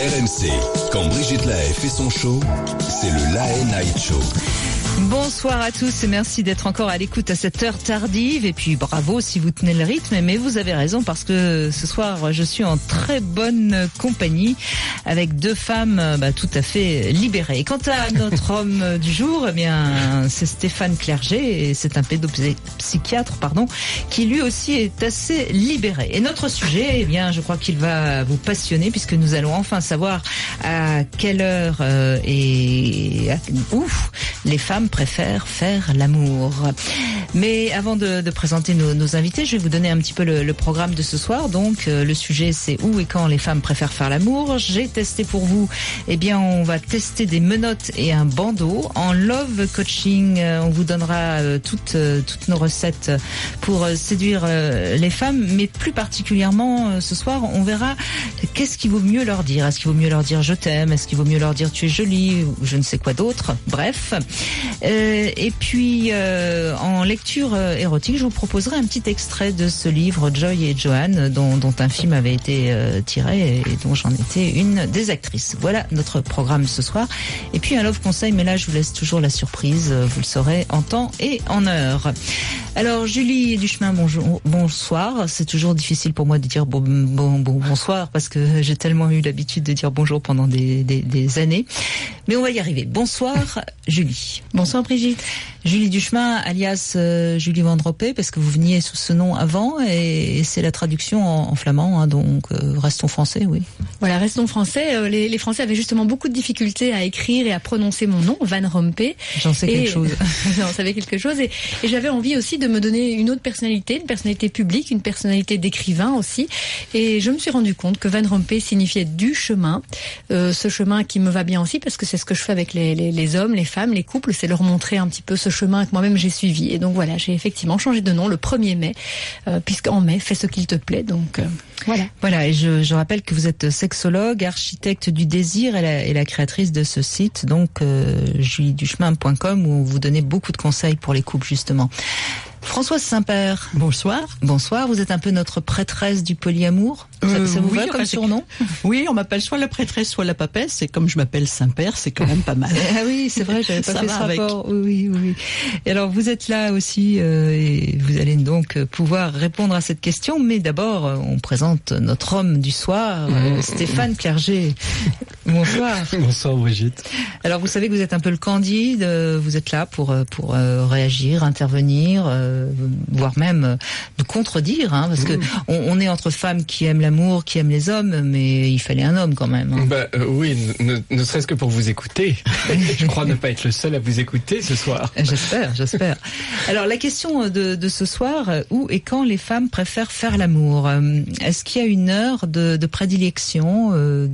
RMC, quand Brigitte Lahaie fait son show, c'est le Lahaie Night Show. Bonsoir à tous et merci d'être encore à l'écoute à cette heure tardive. Et puis bravo si vous tenez le rythme, mais vous avez raison parce que ce soir je suis en très bonne compagnie avec deux femmes tout à fait libérées. Et quant à notre homme du jour, eh bien c'est Stéphane Clerget et c'est un pédopsychiatre qui lui aussi est assez libéré. Et notre sujet, eh bien je crois qu'il va vous passionner puisque nous allons enfin savoir à quelle heure et où les femmes préfèrent faire l'amour. Mais avant de présenter nos invités, je vais vous donner un petit peu le programme de ce soir. Donc, le sujet, c'est où et quand les femmes préfèrent faire l'amour. J'ai testé pour vous, eh bien, on va tester des menottes et un bandeau. En love coaching, on vous donnera toutes nos recettes pour séduire les femmes. Mais plus particulièrement, ce soir, on verra qu'est-ce qu'il vaut mieux leur dire. Est-ce qu'il vaut mieux leur dire je t'aime? Est-ce qu'il vaut mieux leur dire tu es jolie? Ou je ne sais quoi d'autre. Bref. Et puis en lecture érotique, je vous proposerai un petit extrait de ce livre Joy et Joanne dont un film avait été tiré et dont j'en étais une des actrices. Voilà notre programme ce soir. Et puis un love conseil, mais là je vous laisse toujours la surprise, vous le saurez en temps et en heure. Alors Julie Duchemin, bonsoir. C'est toujours difficile pour moi de dire bonsoir parce que j'ai tellement eu l'habitude de dire bonjour pendant des années. Mais on va y arriver. Bonsoir Julie. Bonsoir Brigitte. Julie Duchemin, alias Julie Van Dropé, parce que vous veniez sous ce nom avant, et c'est la traduction en flamand, donc restons français, oui. Voilà, restons français. Les Français avaient justement beaucoup de difficultés à écrire et à prononcer mon nom, Van Rompuy. J'en sais quelque chose. J'en savais quelque chose, et j'avais envie aussi de me donner une autre personnalité, une personnalité publique, une personnalité d'écrivain aussi, et je me suis rendu compte que Van Rompuy signifiait du chemin, ce chemin qui me va bien aussi, parce que c'est ce que je fais avec les hommes, les femmes, les couples, c'est leur montrer un petit peu ce chemin que moi-même j'ai suivi. Et donc voilà, j'ai effectivement changé de nom le 1er mai, puisqu'en mai, fais ce qu'il te plaît. Donc voilà. Voilà, et je rappelle que vous êtes sexologue, architecte du désir et la créatrice de ce site, donc julieduchemin.com, où vous donnez beaucoup de conseils pour les couples justement. Françoise Saint-Père. Bonsoir. Bonsoir, vous êtes un peu notre prêtresse du polyamour. Ça vous va comme surnom? Oui, on m'appelle soit la prêtresse, soit la papesse, et comme je m'appelle Saint-Père, c'est quand même pas mal. Ah oui, c'est vrai, j'avais pas fait ce rapport. Oui. Et alors, vous êtes là aussi, et vous allez donc pouvoir répondre à cette question, mais d'abord, on présente notre homme du soir, Stéphane Clerget. Bonsoir. Bonsoir Brigitte. Alors, vous savez que vous êtes un peu le Candide, vous êtes là pour réagir, intervenir, voire même de contredire, parce que on est entre femmes qui aiment l'amour, qui aiment les hommes, mais il fallait un homme quand même. Oui, ne serait-ce que pour vous écouter. Je crois ne pas être le seul à vous écouter ce soir. J'espère. Alors la question de ce soir, où et quand les femmes préfèrent faire l'amour? Est-ce qu'il y a une heure de prédilection?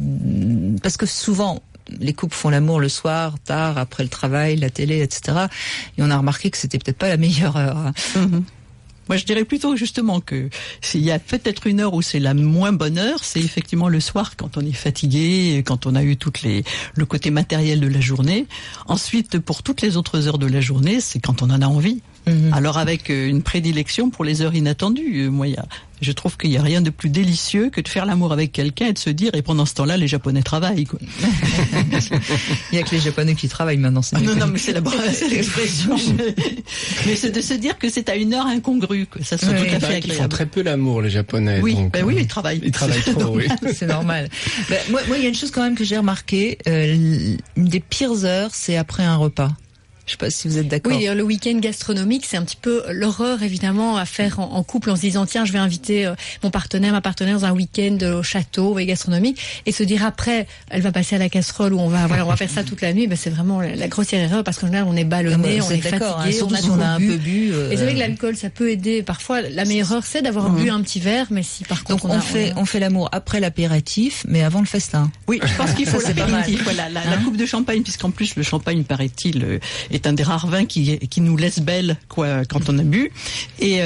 Parce que souvent, les couples font l'amour le soir, tard, après le travail, la télé, etc. Et on a remarqué que c'était peut-être pas la meilleure heure. Moi, je dirais plutôt justement que s'il y a peut-être une heure où c'est la moins bonne heure, c'est effectivement le soir quand on est fatigué, quand on a eu le côté matériel de la journée. Ensuite, pour toutes les autres heures de la journée, c'est quand on en a envie. Alors avec une prédilection pour les heures inattendues. Moi, je trouve qu'il n'y a rien de plus délicieux que de faire l'amour avec quelqu'un et de se dire, et pendant ce temps-là, les Japonais travaillent, quoi. Il y a que les Japonais qui travaillent maintenant. Non, mais c'est l'expression. Mais c'est de se dire que c'est à une heure incongrue, que ça soit tout à fait agréable. Ils font très peu l'amour, les Japonais. Oui, donc, oui, ils travaillent. Ils travaillent trop, oui. C'est normal. Moi, il y a une chose quand même que j'ai remarqué. Une des pires heures, c'est après un repas. Je sais pas si vous êtes d'accord. Oui, le week-end gastronomique, c'est un petit peu l'horreur évidemment à faire en couple en se disant tiens, je vais inviter ma partenaire dans un week-end au château et gastronomique, et se dire après elle va passer à la casserole ou on va faire ça toute la nuit. C'est vraiment la grossière erreur, parce qu'en général on est ballonné, on est fatigué, surtout si on a un peu bu. Et c'est vrai que l'alcool ça peut aider. Parfois la meilleure heure c'est d'avoir bu un petit verre, mais si par contre donc on fait l'amour après l'apéritif, mais avant le festin. Oui, je pense qu'il faut l'apéritif. Voilà, la coupe de champagne, puisqu'en plus le champagne paraît-il est un des rares vins qui nous laisse belle quand on a bu, et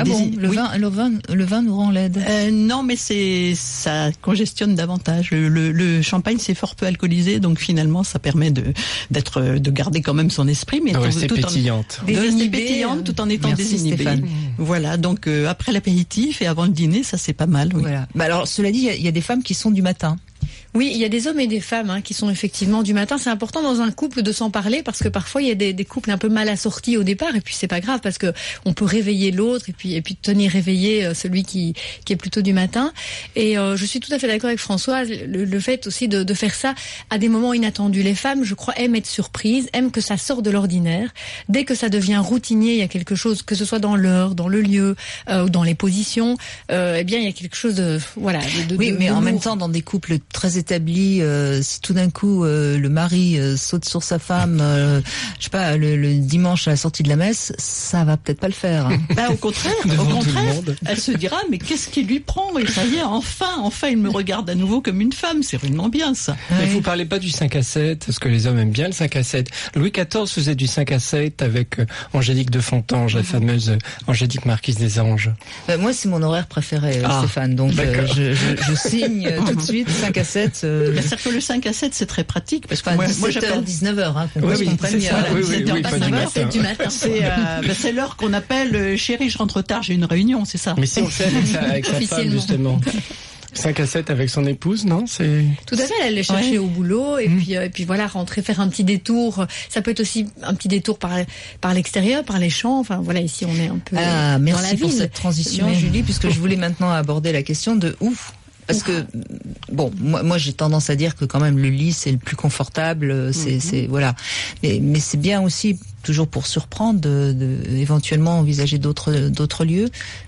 le vin nous rend laide. Non, mais ça congestionne davantage. Le champagne c'est fort peu alcoolisé, donc finalement ça permet de garder quand même son esprit, mais de rester pétillante. Tout en étant désinhibée. Stéphane. Voilà, donc après l'apéritif et avant le dîner, ça c'est pas mal. Oui. Voilà. Alors cela dit, il y a des femmes qui sont du matin. Oui, il y a des hommes et des femmes qui sont effectivement du matin. C'est important dans un couple de s'en parler parce que parfois il y a des couples un peu mal assortis au départ et puis c'est pas grave parce que on peut réveiller l'autre et puis tenir réveillé celui qui est plutôt du matin. Et je suis tout à fait d'accord avec Françoise, le fait aussi de faire ça à des moments inattendus. Les femmes, je crois, aiment être surprises, aiment que ça sorte de l'ordinaire. Dès que ça devient routinier, il y a quelque chose, que ce soit dans l'heure, dans le lieu ou dans les positions, eh bien il y a quelque chose de oui, mais en lourd. même temps, dans des couples très établis, si tout d'un coup le mari saute sur sa femme, je sais pas, le dimanche à la sortie de la messe, ça va peut-être pas le faire. Au contraire, elle se dira mais qu'est-ce qui lui prend? Et ça y est, enfin, il me regarde à nouveau comme une femme. C'est rudement bien ça. Mais vous parlez pas du 5 à 7, parce que les hommes aiment bien le 5 à 7. Louis XIV faisait du 5 à 7 avec Angélique de Fontanges, la fameuse Angélique Marquise des Anges. Moi, c'est mon horaire préféré, Stéphane. Donc, je signe tout de suite 5 à 7. C'est-à-dire que le 5 à 7, c'est très pratique. Parce que moi j'appelle 19h, qu'on se comprenne bien. Oui, pas du matin. Du matin. C'est l'heure qu'on appelle chérie, je rentre tard, j'ai une réunion, c'est ça. Mais si on fait avec sa femme, justement. 5 à 7 avec son épouse, non? C'est tout à fait. Elle est chercher au boulot et puis voilà, rentrer, faire un petit détour. Ça peut être aussi un petit détour par l'extérieur, par les champs. Enfin voilà, ici on est un peu. Merci dans la pour ville. cette transition, Julie, puisque je voulais maintenant aborder la question de où. Parce que bon, moi j'ai tendance à dire que quand même le lit c'est le plus confortable, c'est voilà. Mais c'est bien aussi toujours pour surprendre de éventuellement envisager d'autres lieux.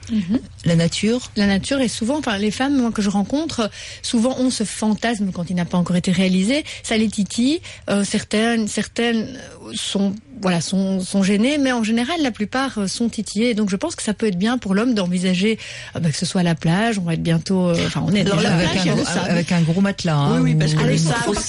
La nature est souvent, enfin les femmes moi, que je rencontre, souvent ont ce fantasme quand il n'a pas encore été réalisé, ça les titille. Certaines sont gênées, mais en général la plupart sont titillées. Donc je pense que ça peut être bien pour l'homme d'envisager que ce soit à la plage. On va être bientôt, on est alors, déjà avec un gros matelas. Oui, parce que il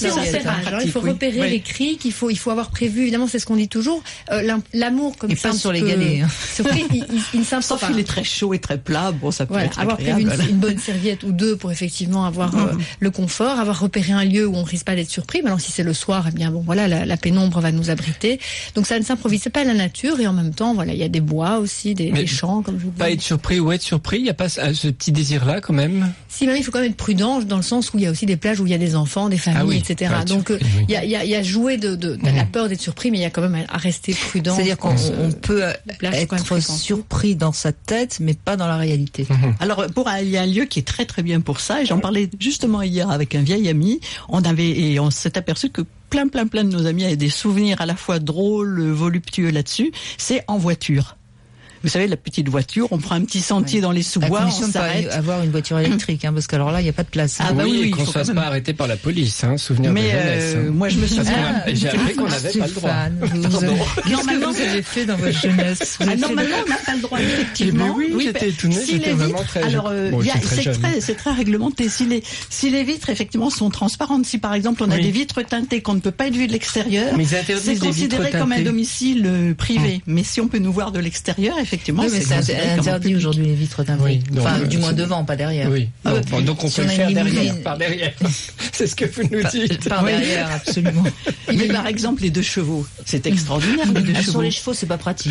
faut repérer les cris qu'il faut avoir prévu. Évidemment, c'est ce qu'on dit toujours. L'amour comme ça. Et pas sur les galets. Surprise, il ne s'impose pas. Sauf qu'il est très chaud et très plat. Bon, ça peut être avoir agréable. prévu une bonne serviette ou deux pour effectivement avoir le confort, avoir repéré un lieu où on risque pas d'être surpris. Maintenant, si c'est le soir, eh bien bon, voilà, la pénombre va nous abriter. Donc ça ne s'improvise pas à la nature et en même temps, voilà, il y a des bois aussi, des champs, comme je vous dis. Pas être surpris ou être surpris, il n'y a pas ce petit désir-là quand même. Si, mais il faut quand même être prudent dans le sens où il y a aussi des plages où il y a des enfants, des familles, etc. Donc il y a joué de la peur d'être surpris, mais il y a quand même à rester prudent. C'est-à-dire qu'on peut être surpris dans sa tête, mais pas dans la réalité. Alors, il y a un lieu qui est très très bien pour ça, et j'en parlais justement hier avec un vieil ami. On s'est aperçu que plein de nos amis avaient des souvenirs à la fois drôles, voluptueux là-dessus. C'est en voiture. Vous savez, la petite voiture, on prend un petit sentier dans les sous-bois, on s'arrête. Pas avoir une voiture électrique, parce qu'alors là, il n'y a pas de place. Et qu'on ne se fasse pas arrêter par la police, souvenir de jeunesse. Moi, je me souviens. J'ai appris qu'on n'avait pas le droit. Normalement, vous avez fait dans votre jeunesse. Normalement, on n'a pas le droit, effectivement. Mais oui, j'étais étonné, j'étais vraiment très jeune. Alors, c'est très réglementé. Si les vitres, effectivement, sont transparentes, si par exemple, on a des vitres teintées qu'on ne peut pas être vu de l'extérieur, c'est considéré comme un domicile privé. Mais si on peut nous voir de l'extérieur, effectivement, c'est interdit aujourd'hui les vitres teintées. Enfin, du moins devant, pas derrière. Oui. Donc on peut le faire par derrière. C'est ce que vous nous dites. Par derrière, absolument. Mais par exemple, les 2 chevaux, c'est extraordinaire. Sur les chevaux, c'est pas pratique.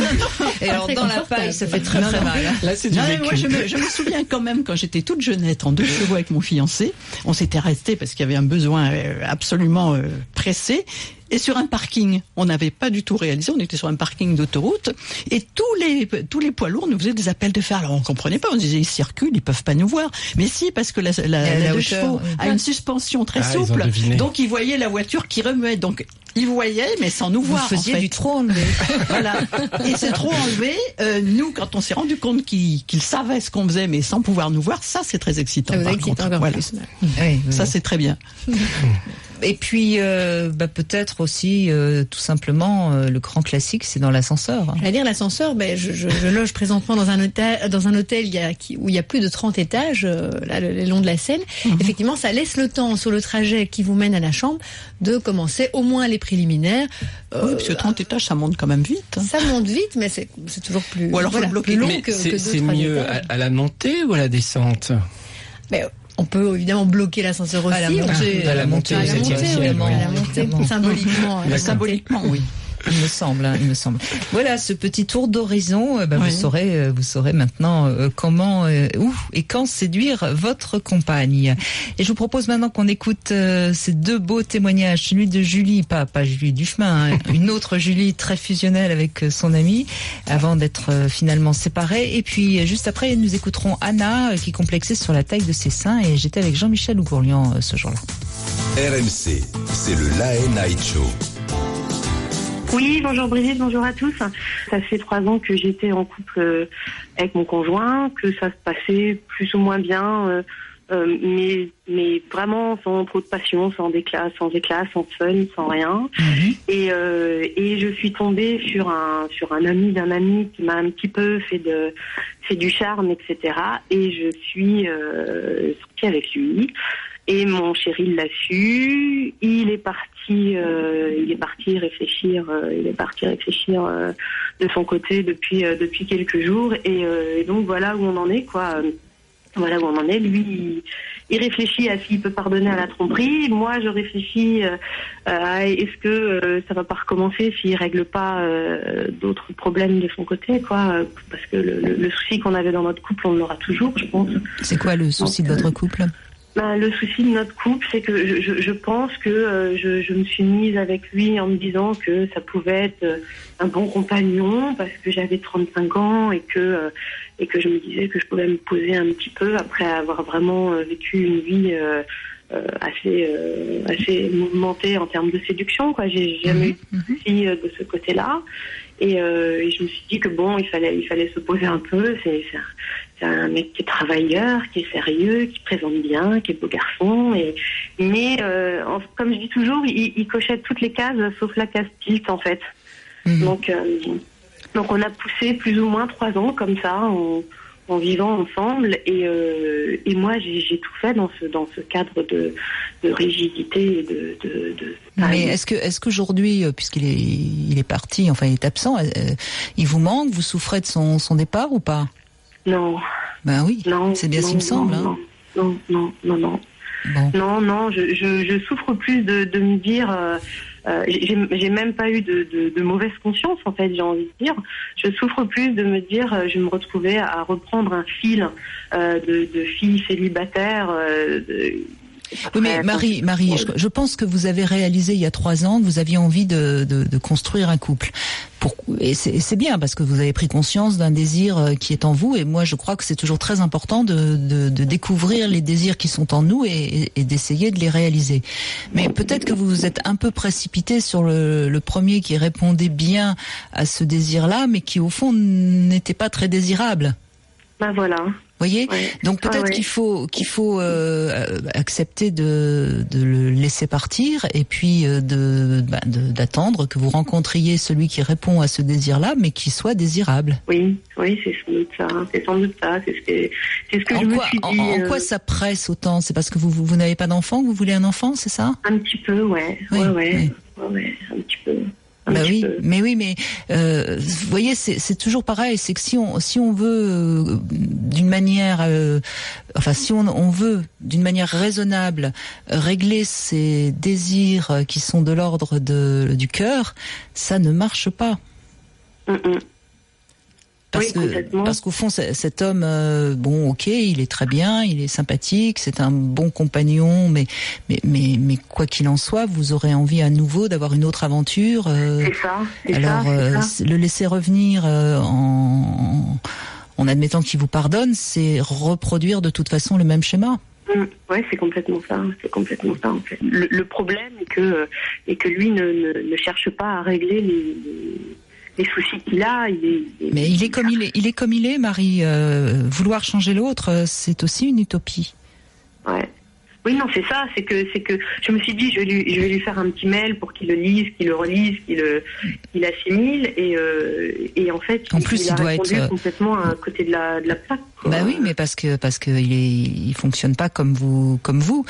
Et alors dans la paille, ça fait très mal. Là, c'est du vécu. Moi, je me souviens quand même quand j'étais toute jeunette en 2 chevaux avec mon fiancé, on s'était resté parce qu'il y avait un besoin absolument pressé. Et sur un parking, on n'avait pas du tout réalisé, on était sur un parking d'autoroute, et tous les poids lourds nous faisaient des appels de phare. Alors on comprenait pas, on disait ils circulent, ils peuvent pas nous voir. Mais si, parce que la 2 chevaux a une suspension très souple, donc ils voyaient la voiture qui remuait. Donc ils voyaient, mais sans nous voir. Vous faisiez du trop enlevé. Voilà. Et c'est trop enlevé. Nous, quand on s'est rendu compte qu'ils savaient ce qu'on faisait, mais sans pouvoir nous voir, ça c'est très excitant. Ça vous excite encore plus. Oui. Ça c'est très bien. Et puis peut-être aussi tout simplement le grand classique, c'est dans l'ascenseur. J'allais dire l'ascenseur, je loge présentement dans un hôtel où il y a plus de 30 étages là, le long de la Seine. Effectivement, ça laisse le temps sur le trajet qui vous mène à la chambre de commencer au moins les préliminaires. Oui, parce que 30 étages, ça monte quand même vite. Ça monte vite, mais c'est toujours plus. Ou alors faut bloquer. Plus long mais que c'est mieux à la montée ou à la descente? Mais on peut évidemment bloquer l'ascenseur aussi. À la montée, symboliquement, oui. Il me semble. Voilà, ce petit tour d'horizon. Vous saurez maintenant comment, où et quand séduire votre compagne. Et je vous propose maintenant qu'on écoute ces deux beaux témoignages. Celui de Julie, pas Julie Duchemin, une autre Julie très fusionnelle avec son amie, avant d'être finalement séparée. Et puis juste après, nous écouterons Anna qui complexait sur la taille de ses seins. Et j'étais avec Jean-Michel Ougourlian ce jour-là. RMC, c'est le LAN Night Show. Oui, bonjour Brigitte, bonjour à tous. Ça fait 3 ans que j'étais en couple avec mon conjoint, que ça se passait plus ou moins bien, mais vraiment sans trop de passion, sans éclat, sans fun, sans rien. Et je suis tombée sur un ami d'un ami qui m'a un petit peu fait du charme, etc. Et je suis sortie avec lui. Et mon chéri l'a su. Il est parti réfléchir de son côté depuis quelques jours. Et donc voilà où on en est, quoi. Voilà où on en est. Lui, il réfléchit à s'il peut pardonner à la tromperie. Moi, je réfléchis à est-ce que ça va pas recommencer s'il règle pas d'autres problèmes de son côté, quoi. Parce que le souci qu'on avait dans notre couple, on l'aura toujours, je pense. C'est quoi le souci de votre couple ? Le souci de notre couple, c'est que je pense que je me suis mise avec lui en me disant que ça pouvait être un bon compagnon parce que j'avais 35 ans et que je me disais que je pouvais me poser un petit peu après avoir vraiment vécu une vie assez mouvementée en termes de séduction, quoi. J'ai jamais eu de soucis de ce côté-là. Et je me suis dit que bon, il fallait se poser un peu. C'est un mec qui est travailleur, qui est sérieux, qui présente bien, qui est beau garçon. Mais comme je dis toujours, il cochait toutes les cases sauf la case tilt, en fait. Donc on a poussé plus ou moins 3 ans comme ça en vivant ensemble. Et moi j'ai tout fait dans ce cadre de rigidité et de Mais est-ce qu'aujourd'hui, puisqu'il est parti, enfin il est absent, il vous manque, vous souffrez de son départ ou pas ? Non. Ben oui, non, c'est bien ce qui me semble. Non. Bon. Non, je souffre plus de me dire... j'ai même pas eu de mauvaise conscience, en fait, j'ai envie de dire. Je souffre plus de me dire, je me retrouvais à reprendre un fil de filles célibataires... Oui, mais Marie, je pense que vous avez réalisé il y a 3 ans que vous aviez envie de construire un couple. Et c'est bien parce que vous avez pris conscience d'un désir qui est en vous. Et moi, je crois que c'est toujours très important de découvrir les désirs qui sont en nous et d'essayer de les réaliser. Mais peut-être que vous vous êtes un peu précipité sur le premier qui répondait bien à ce désir-là, mais qui au fond n'était pas très désirable. Ben voilà. Voyez, ouais. Donc peut-être qu'il faut accepter de le laisser partir et puis d'attendre que vous rencontriez celui qui répond à ce désir-là, mais qui soit désirable. Oui, c'est sans doute ça. C'est ce que je me suis dit. En quoi ça presse autant ? C'est parce que vous n'avez pas d'enfant que vous voulez un enfant, c'est ça ? Un petit peu, ouais. Oui. Ouais, un petit peu. Mais vous voyez, c'est toujours pareil. C'est que si on veut d'une manière, si on veut d'une manière raisonnable régler ces désirs qui sont de l'ordre du cœur, ça ne marche pas. Parce qu'au fond, cet homme, il est très bien, il est sympathique, c'est un bon compagnon, mais quoi qu'il en soit, vous aurez envie à nouveau d'avoir une autre aventure. C'est ça. Le laisser revenir en admettant qu'il vous pardonne, c'est reproduire de toute façon le même schéma. Ouais, c'est complètement ça en fait. Le problème est que lui ne cherche pas à régler les soucis qu'il a. Mais il est comme il est, Marie. Vouloir changer l'autre, c'est aussi une utopie. Ouais. Oui, non, c'est ça. C'est que je me suis dit, je vais lui faire un petit mail pour qu'il le lise, qu'il le relise, qu'il assimile. Et en fait, il doit répondu être complètement à côté de la plaque. Bah oui, mais parce que il fonctionne pas comme vous.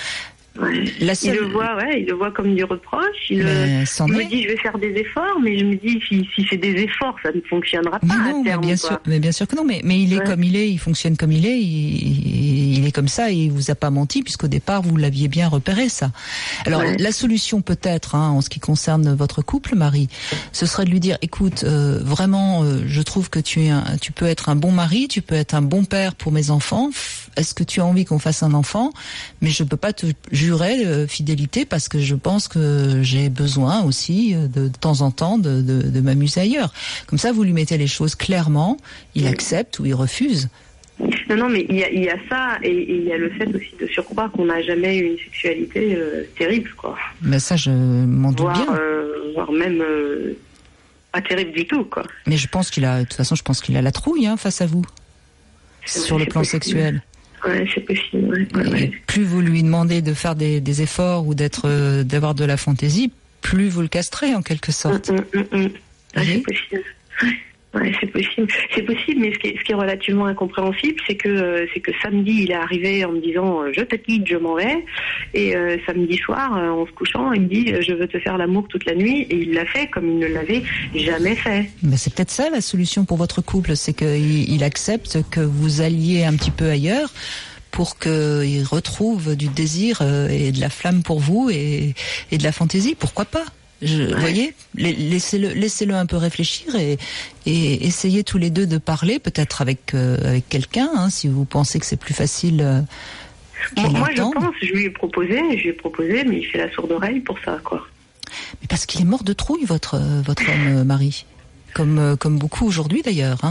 Ouais. Il le voit comme du reproche. Il me dit, je vais faire des efforts, mais je me dis, si c'est des efforts, ça ne fonctionnera pas à terme. Mais bien sûr que non. Mais il est comme il est, il fonctionne comme il est, il est comme ça et il vous a pas menti puisqu'au départ vous l'aviez bien repéré ça. Alors la solution peut-être, en ce qui concerne votre couple, Marie, ce serait de lui dire, écoute, vraiment, je trouve que tu peux être un bon mari, tu peux être un bon père pour mes enfants. Est-ce que tu as envie qu'on fasse un enfant? Mais je peux pas te jurer fidélité parce que je pense que j'ai besoin aussi de temps en temps de m'amuser ailleurs. Comme ça, vous lui mettez les choses clairement, il accepte ou il refuse. Non, mais il y a ça et il y a le fait aussi de surcroît qu'on n'a jamais eu une sexualité terrible, quoi. Mais ça, je m'en doute bien. Voire même pas terrible du tout, quoi. Mais de toute façon, je pense qu'il a la trouille face à vous, sur le plan sexuel. Ouais, c'est possible. Ouais. Plus vous lui demandez de faire des efforts ou d'avoir de la fantaisie, plus vous le castrez en quelque sorte. C'est possible. Ouais, c'est possible. C'est possible, mais ce qui est relativement incompréhensible, c'est que samedi, il est arrivé en me disant je te quitte, je m'en vais. Et samedi soir, en se couchant, il me dit je veux te faire l'amour toute la nuit. Et il l'a fait comme il ne l'avait jamais fait. Mais c'est peut-être ça la solution pour votre couple, c'est qu'il accepte que vous alliez un petit peu ailleurs pour qu'il retrouve du désir et de la flamme pour vous et de la fantaisie. Pourquoi pas? Vous voyez, laissez-le un peu réfléchir et essayez tous les deux de parler, peut-être avec quelqu'un, si vous pensez que c'est plus facile. Moi, je lui ai proposé, mais il fait la sourde oreille pour ça, quoi. Mais parce qu'il est mort de trouille, votre homme, Marie, comme beaucoup aujourd'hui d'ailleurs.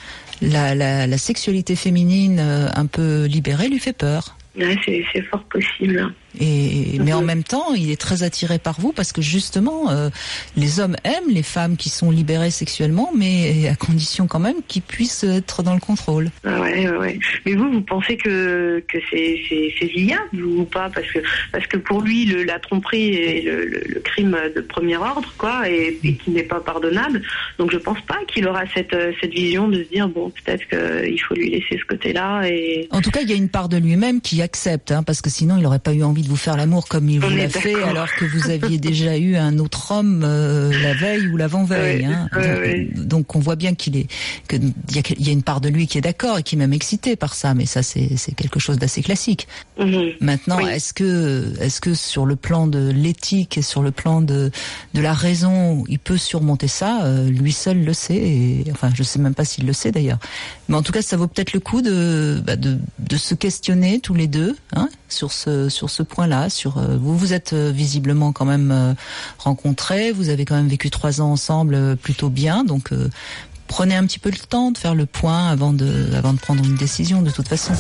La sexualité féminine un peu libérée lui fait peur. Ouais, c'est fort possible. Mais en même temps, il est très attiré par vous parce que justement, les hommes aiment les femmes qui sont libérées sexuellement, mais à condition quand même qu'ils puissent être dans le contrôle. Ouais. Mais vous pensez que c'est viable ou pas? Parce que pour lui, la tromperie est le crime de premier ordre, quoi, et qui n'est pas pardonnable. Donc je pense pas qu'il aura cette vision de se dire bon, peut-être qu'il faut lui laisser ce côté-là. Et en tout cas, il y a une part de lui-même qui accepte, parce que sinon il n'aurait pas eu envie de vous faire l'amour comme il vous l'a fait, alors que vous aviez déjà eu un autre homme la veille ou l'avant-veille. Donc on voit bien qu'il y a une part de lui qui est d'accord et qui est même excité par ça, mais ça c'est quelque chose d'assez classique. Maintenant, est-ce que sur le plan de l'éthique et sur le plan de la raison, il peut surmonter ça? Lui seul le sait, enfin je sais même pas s'il le sait d'ailleurs. Mais en tout cas, ça vaut peut-être le coup de se questionner tous les deux, sur ce point-là. Vous êtes visiblement quand même rencontrés, vous avez quand même vécu 3 ans ensemble plutôt bien, donc prenez un petit peu le temps de faire le point avant de prendre une décision de toute façon.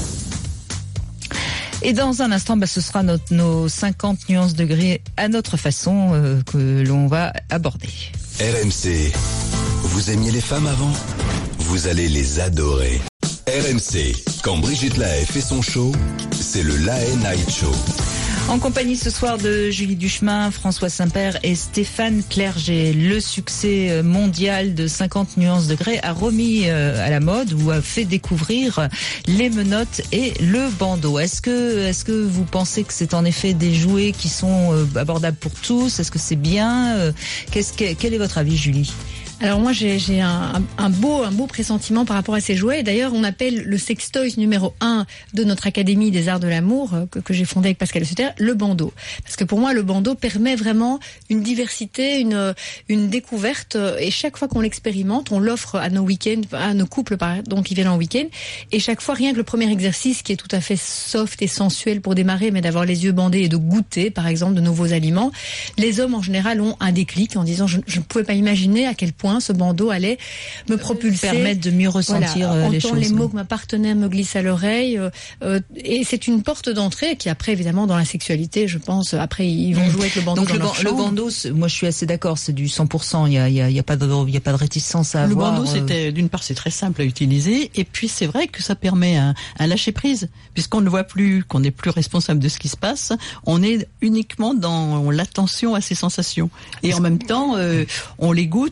Et dans un instant, ce sera nos 50 nuances de gris à notre façon que l'on va aborder. RMC, vous aimiez les femmes avant? Vous allez les adorer. RMC, quand Brigitte Lahaie fait son show, c'est le Lahaie Night Show. En compagnie ce soir de Julie Duchemin, François Saint-Père et Stéphane Clerget. Le succès mondial de 50 nuances de gris a remis à la mode ou a fait découvrir les menottes et le bandeau. Est-ce que vous pensez que c'est en effet des jouets qui sont abordables pour tous? Est-ce que c'est bien? Quel est votre avis, Julie? Alors moi j'ai un beau pressentiment par rapport à ces jouets. D'ailleurs on appelle le sextoys numéro 1 de notre Académie des Arts de l'Amour que j'ai fondé avec Pascal Sutter, le bandeau. Parce que pour moi le bandeau permet vraiment une diversité, une découverte, et chaque fois qu'on l'expérimente, on l'offre à nos week-ends, à nos couples donc qui viennent en week-end, et chaque fois rien que le premier exercice qui est tout à fait soft et sensuel pour démarrer, mais d'avoir les yeux bandés et de goûter par exemple de nouveaux aliments, les hommes en général ont un déclic en disant je ne pouvais pas imaginer à quel point ce bandeau allait me propulser, permettre de mieux ressentir les choses. Entendre les mots que ma partenaire me glisse à l'oreille, et c'est une porte d'entrée qui après évidemment dans la sexualité, je pense, après ils vont jouer avec le bandeau. Donc le bandeau, moi je suis assez d'accord, c'est du 100%. Il y a pas de réticence à avoir. Le bandeau, c'était d'une part c'est très simple à utiliser, et puis c'est vrai que ça permet un lâcher prise, puisqu'on ne voit plus, qu'on n'est plus responsable de ce qui se passe. On est uniquement dans l'attention à ses sensations, et en même temps on les goûte, et puis ça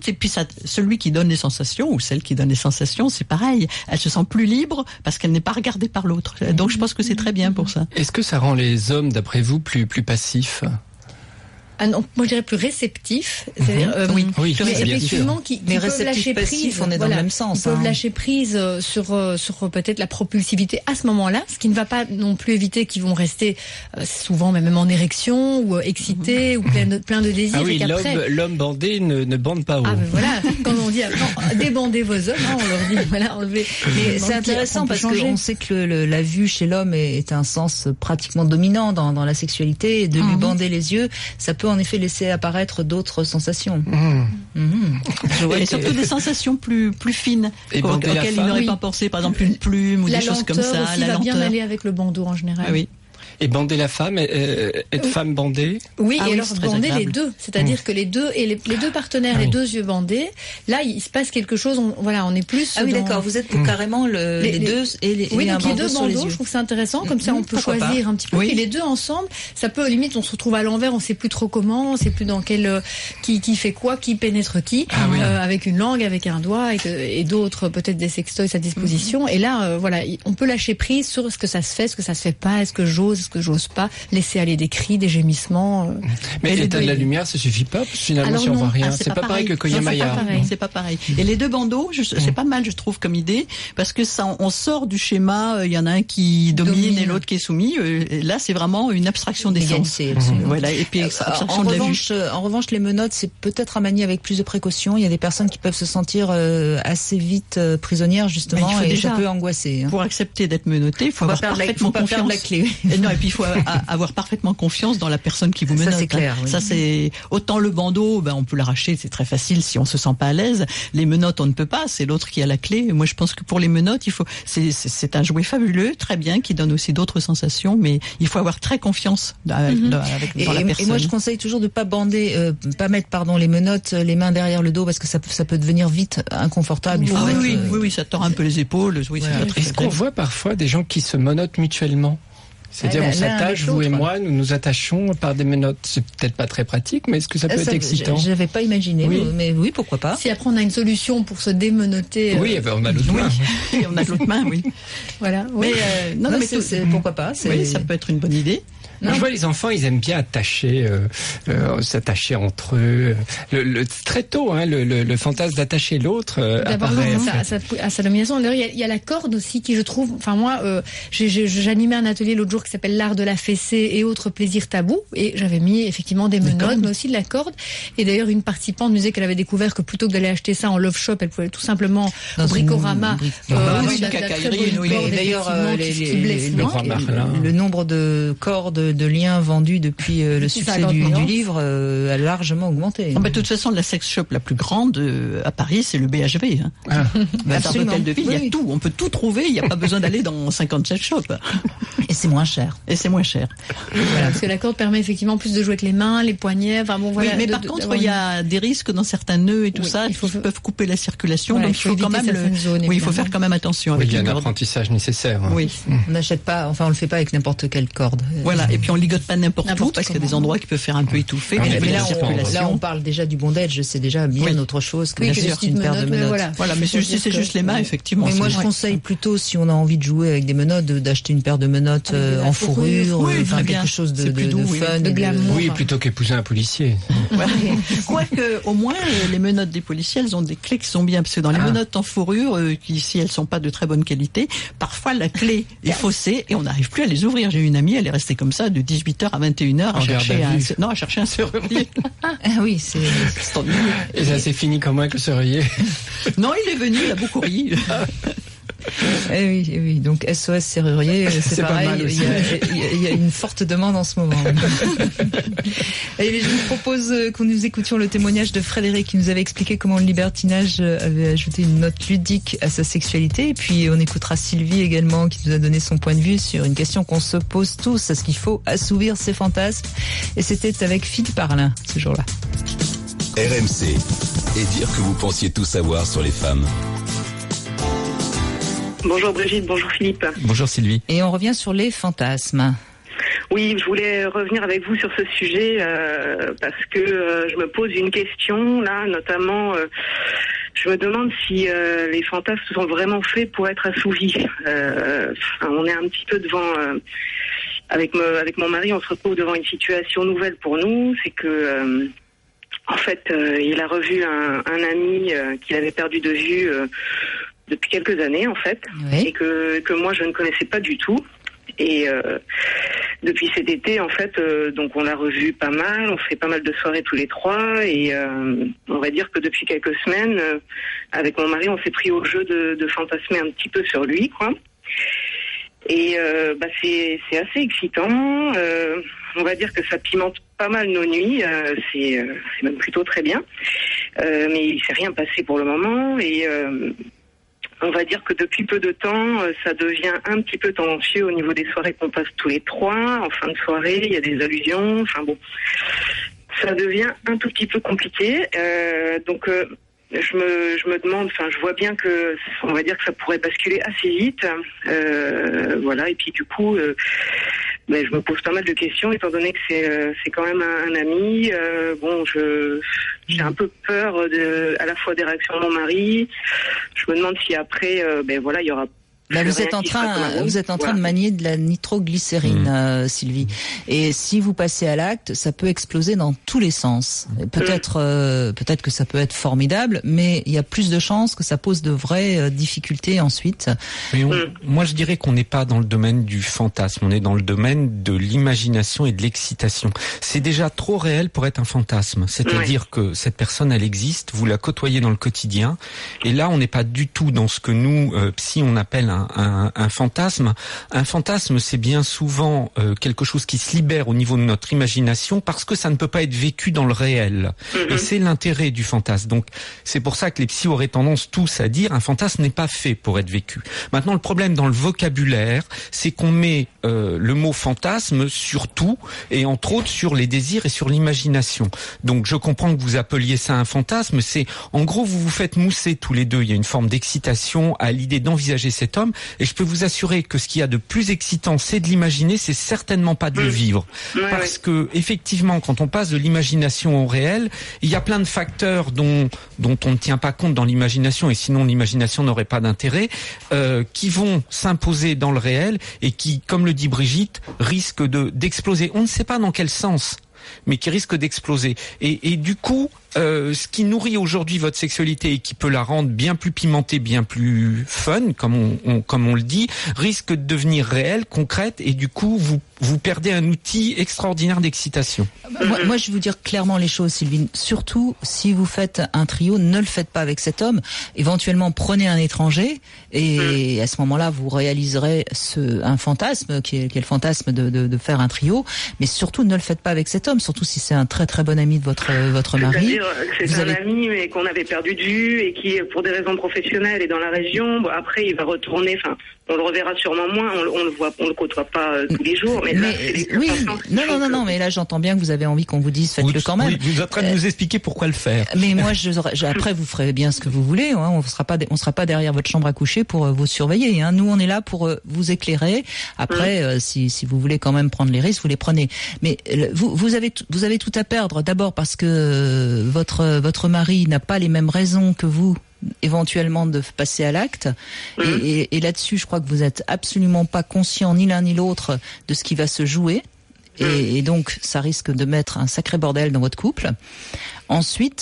celui qui donne les sensations ou celle qui donne les sensations, c'est pareil. Elle se sent plus libre parce qu'elle n'est pas regardée par l'autre. Donc je pense que c'est très bien pour ça. Est-ce que ça rend les hommes, d'après vous, plus passifs ? Ah non, moi je dirais plus réceptif, c'est-à-dire oui, mais bien effectivement sûr. qui Mais peuvent réceptif, lâcher passif, prise. on est dans le même sens, Ils peuvent hein. lâcher prise sur peut-être la propulsivité à ce moment-là, ce qui ne va pas non plus éviter qu'ils vont rester souvent même en érection ou excités ou plein de désirs. Ah oui, et qu'après, l'homme bandé ne bande pas haut. ah ben voilà, quand on dit débandez vos hommes, hein, on leur dit voilà, enlevez. Mais c'est intéressant parce qu'on sait que la vue chez l'homme est un sens pratiquement dominant dans la sexualité, et de lui bander les yeux, ça peut en effet laisser apparaître d'autres sensations. Je vois Et que- surtout des sensations plus fines Et bander la auxquelles il femme. n'aurait Oui. pas pensé, par exemple une plume ou la des choses comme lenteur ça. aussi La va bien lenteur. aller avec le bandeau en général. Ah oui. Et bander la femme, être femme bandée. Oui, Ah et oui, alors c'est très bander les agréable. deux, c'est-à-dire que les deux et les deux partenaires, Ah oui. les deux yeux bandés, là il se passe quelque chose. On est plus. Ah oui, dans- d'accord, vous êtes pour carrément les deux et Oui, et un donc les bandeau deux sur les bandeaux, yeux. je trouve que c'est intéressant. Comme ça, on peut pourquoi choisir un petit peu. Oui. Et les deux ensemble, ça peut limite, on se retrouve à l'envers, on sait plus trop comment, on sait plus dans quel qui fait quoi, qui pénètre qui, avec une langue, avec un doigt, et d'autres peut-être des sextoys à disposition. Et là, voilà, on peut lâcher prise sur ce que ça se fait, ce que ça se fait pas, est-ce que j'ose, est-ce que j'ose pas, laisser aller des cris, des gémissements. Mais Et les l'état de la deux- lumière, ça suffit pas, parce que finalement, Alors si on non, voit rien, ah, c'est pas pareil que Non, c'est Koyamaya. pas pareil. C'est pas pareil. Et les deux bandeaux, c'est pas mal, je trouve, comme idée, parce que ça, on sort du schéma. Il y en a un qui domine et l'autre qui est soumis. Et là, c'est vraiment une abstraction des sens. Égalité, absolument. Voilà. Et puis abstraction En de la vue. revanche, les menottes, c'est peut-être à manier avec plus de précaution. Il y a des personnes qui peuvent se sentir assez vite prisonnières, justement, Mais il faut et déjà- ça peut angoisser. Hein. Pour accepter d'être menotté, il faut avoir parfaitement faut pas confiance. perdre la clé. Et non, et puis il faut avoir parfaitement confiance dans la personne qui vous Ça, menotte. c'est clair, oui. Ça, c'est autant le bandeau, on peut l'arracher, c'est très facile si on se sent pas à l'aise. Les menottes, on ne peut pas, c'est l'autre qui a la clé. Moi, je pense que pour les menottes, c'est un jouet fabuleux, très bien, qui donne aussi d'autres sensations, mais il faut avoir très confiance dans la personne. Et moi, je conseille toujours de pas mettre les menottes, les mains derrière le dos, parce que ça peut devenir vite inconfortable. Il faut Oui, ça tord un peu les épaules. Oui, c'est pas très Est-ce qu'on voit parfois des gens qui se menottent mutuellement ? C'est-à-dire, L'un on s'attache, avec vous et l'autre. moi, nous nous attachons par des menottes. C'est peut-être pas très pratique, mais est-ce que ça peut être excitant ? J'avais pas imaginé, Oui. mais oui, pourquoi pas. Si après on a une solution pour se démenoter, Oui, on a l'autre main. Oui, on a de l'autre main, oui. voilà. Oui. Mais Non, mais pourquoi pas. Oui, ça peut être une bonne idée. Moi, je vois les enfants, ils aiment bien s'attacher entre eux. Très tôt, le fantasme d'attacher l'autre D'abord, apparaît. à sa domination. D'ailleurs, il y a la corde aussi qui, je trouve, enfin moi, j'animais un atelier l'autre jour qui s'appelle l'art de la fessée et autres plaisirs tabous, et j'avais mis effectivement des menottes, mais aussi de la corde. Et d'ailleurs, une participante me disait qu'elle avait découvert que plutôt que d'aller acheter ça en love shop, elle pouvait tout simplement au Bricorama. oui, de une la très quincaillerie, bonne oui. corde, Et d'ailleurs, effectivement, qui blesse le moins. roi Merlin. le nombre de cordes, de liens vendus depuis le succès 50 du millions. livre a largement augmenté. De toute façon, la sex shop la plus grande à Paris, c'est le BHV. Ah. Dans Absolument. l'hôtel de ville, il y Oui. a tout. On peut tout trouver. Il n'y a pas besoin d'aller dans 50 sex shops. Et c'est moins cher. Et c'est moins cher. Voilà, parce que la corde permet effectivement plus de jouer avec les mains, les poignets. Enfin bon, voilà. Oui, mais par contre, il y a des risques dans certains nœuds et tout Oui, ça il faut- qui peuvent couper la circulation. Voilà, donc il faut il faut quand éviter même certaines zones, oui, il faut évidemment. faire quand même attention Oui, avec il y a les un cordes. apprentissage nécessaire. hein. Oui. On n'achète pas, on le fait pas avec n'importe quelle corde. Voilà. Et puis on ligote pas n'importe où N'importe parce qu'il y a des comment. endroits qui peuvent faire un peu étouffer. Ah, puis mais il y a là, la on- circulation. Là, on parle déjà du bondage, c'est déjà bien Oui. autre chose que Oui, que juste des une paire de petites menottes, mais menottes. voilà. Voilà, mais Faut si dire c'est que- juste les mains, effectivement. Mais moi, c'est- je conseille plutôt, si on a envie de jouer avec des menottes, d'acheter une paire de menottes Avec de la en fourrure. fourrure, Oui, enfin très bien. quelque chose C'est plus doux, oui, fun, de et glamour. Oui, Enfin. plutôt qu'épouser un policier. Ouais. Quoique, au moins, les menottes des policiers, elles ont des clés qui sont bien. Parce que dans les menottes en fourrure, qui, si elles sont pas de très bonne qualité, parfois la clé est faussée et on n'arrive plus à les ouvrir. J'ai une amie, elle est restée comme ça de 18h à 21h En garde à vue. à chercher un serrurier. Ah oui, c'est Et ça s'est fini comment avec le serrurier? Non, il est venu, il a beaucoup ri. Eh oui. Donc SOS serrurier, c'est pas pareil. mal aussi. Il y a une forte demande en ce moment. Et je vous propose que nous écoutions le témoignage de Frédéric qui nous avait expliqué comment le libertinage avait ajouté une note ludique à sa sexualité. Et puis on écoutera Sylvie également qui nous a donné son point de vue sur une question qu'on se pose tous. Est-ce qu'il faut assouvir ses fantasmes? Et c'était avec Philippe Parlin ce jour-là. RMC. Et dire que vous pensiez tout savoir sur les femmes. Bonjour Brigitte, bonjour Philippe. Bonjour Sylvie. Et on revient sur les fantasmes. Oui, je voulais revenir avec vous sur ce sujet parce que je me pose une question là, notamment. Je me demande si les fantasmes sont vraiment faits pour être assouvis. On est un petit peu devant. Avec mon mari, on se retrouve devant une situation nouvelle pour nous. C'est que, en fait, il a revu un ami qu'il avait perdu de vue depuis quelques années, en fait, oui. et que moi je ne connaissais pas du tout. Et depuis cet été, en fait, donc on l'a revu pas mal, on fait pas mal de soirées tous les trois, et on va dire que depuis quelques semaines, avec mon mari, on s'est pris au jeu de fantasmer un petit peu sur lui, quoi. Et c'est assez excitant. On va dire que ça pimente pas mal nos nuits. C'est même plutôt très bien. Mais il s'est rien passé pour le moment, et on va dire que depuis peu de temps, ça devient un petit peu tendancieux au niveau des soirées qu'on passe tous les trois. En fin de soirée, il y a des allusions. Enfin bon, ça devient un tout petit peu compliqué. Donc je me demande, enfin je vois bien que on va dire que ça pourrait basculer assez vite. Voilà, et puis du coup, je me pose pas mal de questions étant donné que c'est quand même un ami. Bon, j'ai un peu peur à la fois des réactions de mon mari. Je me demande si après, il y aura. Là, vous êtes en train de manier de la nitroglycérine, Sylvie. Et si vous passez à l'acte, ça peut exploser dans tous les sens. Peut-être que ça peut être formidable, mais il y a plus de chances que ça pose de vraies difficultés ensuite. Mais moi, je dirais qu'on n'est pas dans le domaine du fantasme. On est dans le domaine de l'imagination et de l'excitation. C'est déjà trop réel pour être un fantasme. C'est-à-dire que cette personne, elle existe, vous la côtoyez dans le quotidien. Et là, on n'est pas du tout dans ce que nous, psy, on appelle un fantasme. Un fantasme, c'est bien souvent quelque chose qui se libère au niveau de notre imagination parce que ça ne peut pas être vécu dans le réel. Et c'est l'intérêt du fantasme. Donc, c'est pour ça que les psys auraient tendance tous à dire un fantasme n'est pas fait pour être vécu. Maintenant, le problème dans le vocabulaire, c'est qu'on met le mot fantasme sur tout et entre autres sur les désirs et sur l'imagination. Donc, je comprends que vous appeliez ça un fantasme. C'est, en gros, vous vous faites mousser tous les deux. Il y a une forme d'excitation à l'idée d'envisager cet homme. Et je peux vous assurer que ce qu'il y a de plus excitant, c'est de l'imaginer, c'est certainement pas de le vivre. Parce que, effectivement, quand on passe de l'imagination au réel, il y a plein de facteurs dont on ne tient pas compte dans l'imagination, et sinon l'imagination n'aurait pas d'intérêt, qui vont s'imposer dans le réel et qui, comme le dit Brigitte, risquent d'exploser. On ne sait pas dans quel sens, mais qui risquent d'exploser. Et du coup, ce qui nourrit aujourd'hui votre sexualité et qui peut la rendre bien plus pimentée, bien plus fun, comme on le dit, risque de devenir réelle, concrète, et du coup, vous perdez un outil extraordinaire d'excitation. Moi, je vais vous dire clairement les choses, Sylvie. Surtout, si vous faites un trio, ne le faites pas avec cet homme. Éventuellement, prenez un étranger, et à ce moment-là, vous réaliserez un fantasme, qui est le fantasme de faire un trio. Mais surtout, ne le faites pas avec cet homme, surtout si c'est un très très bon ami de votre mari. C'est un ami mais qu'on avait perdu de vue et qui, pour des raisons professionnelles, est dans la région. Bon, après, il va retourner. Enfin, on le reverra sûrement moins. On le côtera pas tous les jours. Mais non. Mais là, j'entends bien que vous avez envie qu'on vous dise faites-le quand même. Oui, vous êtes en train de nous expliquer pourquoi le faire. Mais moi, après, vous ferez bien ce que vous voulez. Hein. On sera pas derrière votre chambre à coucher pour vous surveiller. Hein. Nous, on est là pour vous éclairer. Après, si vous voulez quand même prendre les risques, vous les prenez. Mais vous avez tout à perdre. D'abord parce que votre mari n'a pas les mêmes raisons que vous, éventuellement, de passer à l'acte. Et là-dessus, je crois que vous êtes absolument pas conscient, ni l'un ni l'autre, de ce qui va se jouer. Et donc, ça risque de mettre un sacré bordel dans votre couple. Ensuite,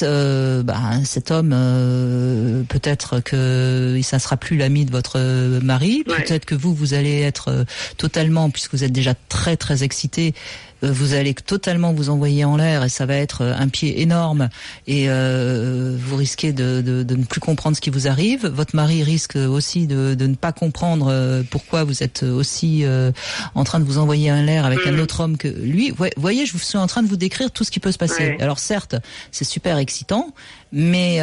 cet homme, peut-être que ça sera plus l'ami de votre mari. Peut-être que vous allez être totalement, puisque vous êtes déjà très très excité, vous allez totalement vous envoyer en l'air et ça va être un pied énorme et vous risquez de ne plus comprendre ce qui vous arrive. Votre mari risque aussi de ne pas comprendre pourquoi vous êtes aussi en train de vous envoyer en l'air avec un autre homme que lui. Vous voyez, je suis en train de vous décrire tout ce qui peut se passer. Alors certes, c'est super excitant, mais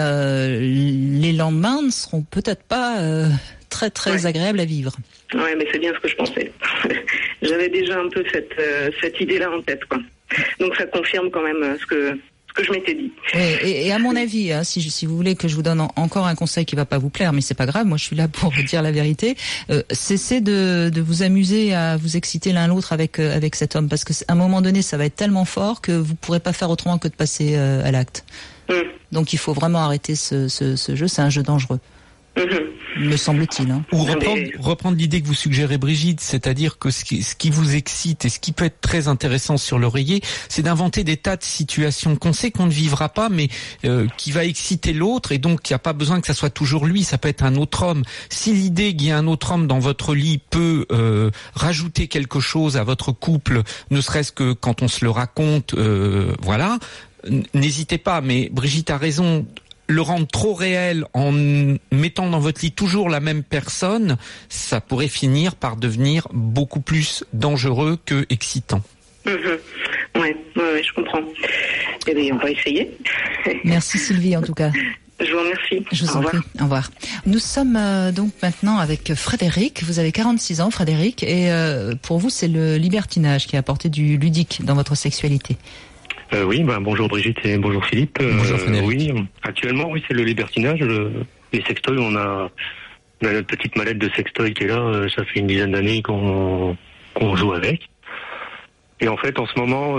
les lendemains ne seront peut-être pas très très agréables à vivre. Ouais, mais c'est bien ce que je pensais. J'avais déjà un peu cette idée-là en tête, quoi. Donc ça confirme quand même ce ce que je m'étais dit. Et à mon avis, hein, si vous voulez que je vous donne encore un conseil qui va pas vous plaire, mais c'est pas grave, moi je suis là pour vous dire la vérité, cessez de vous amuser à vous exciter l'un l'autre avec cet homme, parce que à un moment donné, ça va être tellement fort que vous pourrez pas faire autrement que de passer à l'acte. Donc il faut vraiment arrêter ce jeu, c'est un jeu dangereux. Me semble-t-il. Hein. Ou reprendre l'idée que vous suggérez, Brigitte, c'est-à-dire que ce qui vous excite et ce qui peut être très intéressant sur l'oreiller, c'est d'inventer des tas de situations qu'on sait qu'on ne vivra pas, mais qui va exciter l'autre, et donc il n'y a pas besoin que ça soit toujours lui, ça peut être un autre homme. Si l'idée qu'il y ait un autre homme dans votre lit peut rajouter quelque chose à votre couple, ne serait-ce que quand on se le raconte, voilà, n'hésitez pas, mais Brigitte a raison. Le rendre trop réel en mettant dans votre lit toujours la même personne, ça pourrait finir par devenir beaucoup plus dangereux que excitant. Ouais, je comprends. Eh bien, on va essayer. Merci Sylvie, en tout cas. Je vous remercie. Je vous en prie. Au revoir. Nous sommes donc maintenant avec Frédéric. Vous avez 46 ans, Frédéric, et pour vous, c'est le libertinage qui a apporté du ludique dans votre sexualité. Oui, bonjour Brigitte et bonjour Philippe. Bonjour Frédéric. Oui, actuellement, oui, c'est le libertinage. Les sextoys, on a notre petite mallette de sextoy qui est là. Ça fait une dizaine d'années qu'on joue avec. Et en fait, en ce moment,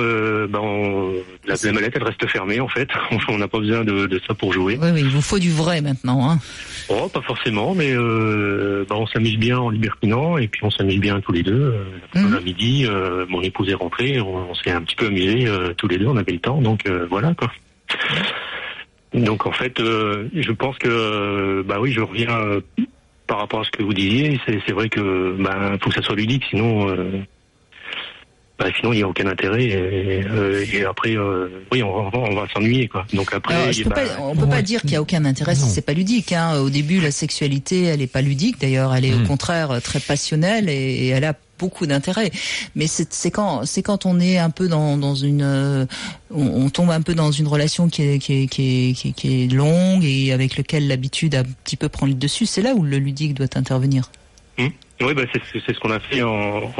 la mallette, elle reste fermée, en fait. On n'a pas besoin de ça pour jouer. Oui, il vous faut du vrai maintenant. Hein. Oh, pas forcément, mais on s'amuse bien en libertinant, et puis on s'amuse bien tous les deux. À midi, mon épouse est rentrée, on s'est un petit peu amusés tous les deux, on avait le temps, donc voilà, quoi. Donc en fait, je pense que, oui, je reviens par rapport à ce que vous disiez, c'est vrai que faut que ça soit ludique, sinon... sinon il n'y a aucun intérêt et après oui on va s'ennuyer quoi. Donc après on peut pas dire qu'il y a aucun intérêt si c'est pas ludique hein. Au début la sexualité elle est pas ludique d'ailleurs, elle est au contraire très passionnelle et elle a beaucoup d'intérêt. Mais c'est quand on est un peu dans une on tombe un peu dans une relation qui est longue et avec lequel l'habitude a un petit peu prend le dessus, c'est là où le ludique doit intervenir. Oui, c'est ce qu'on a fait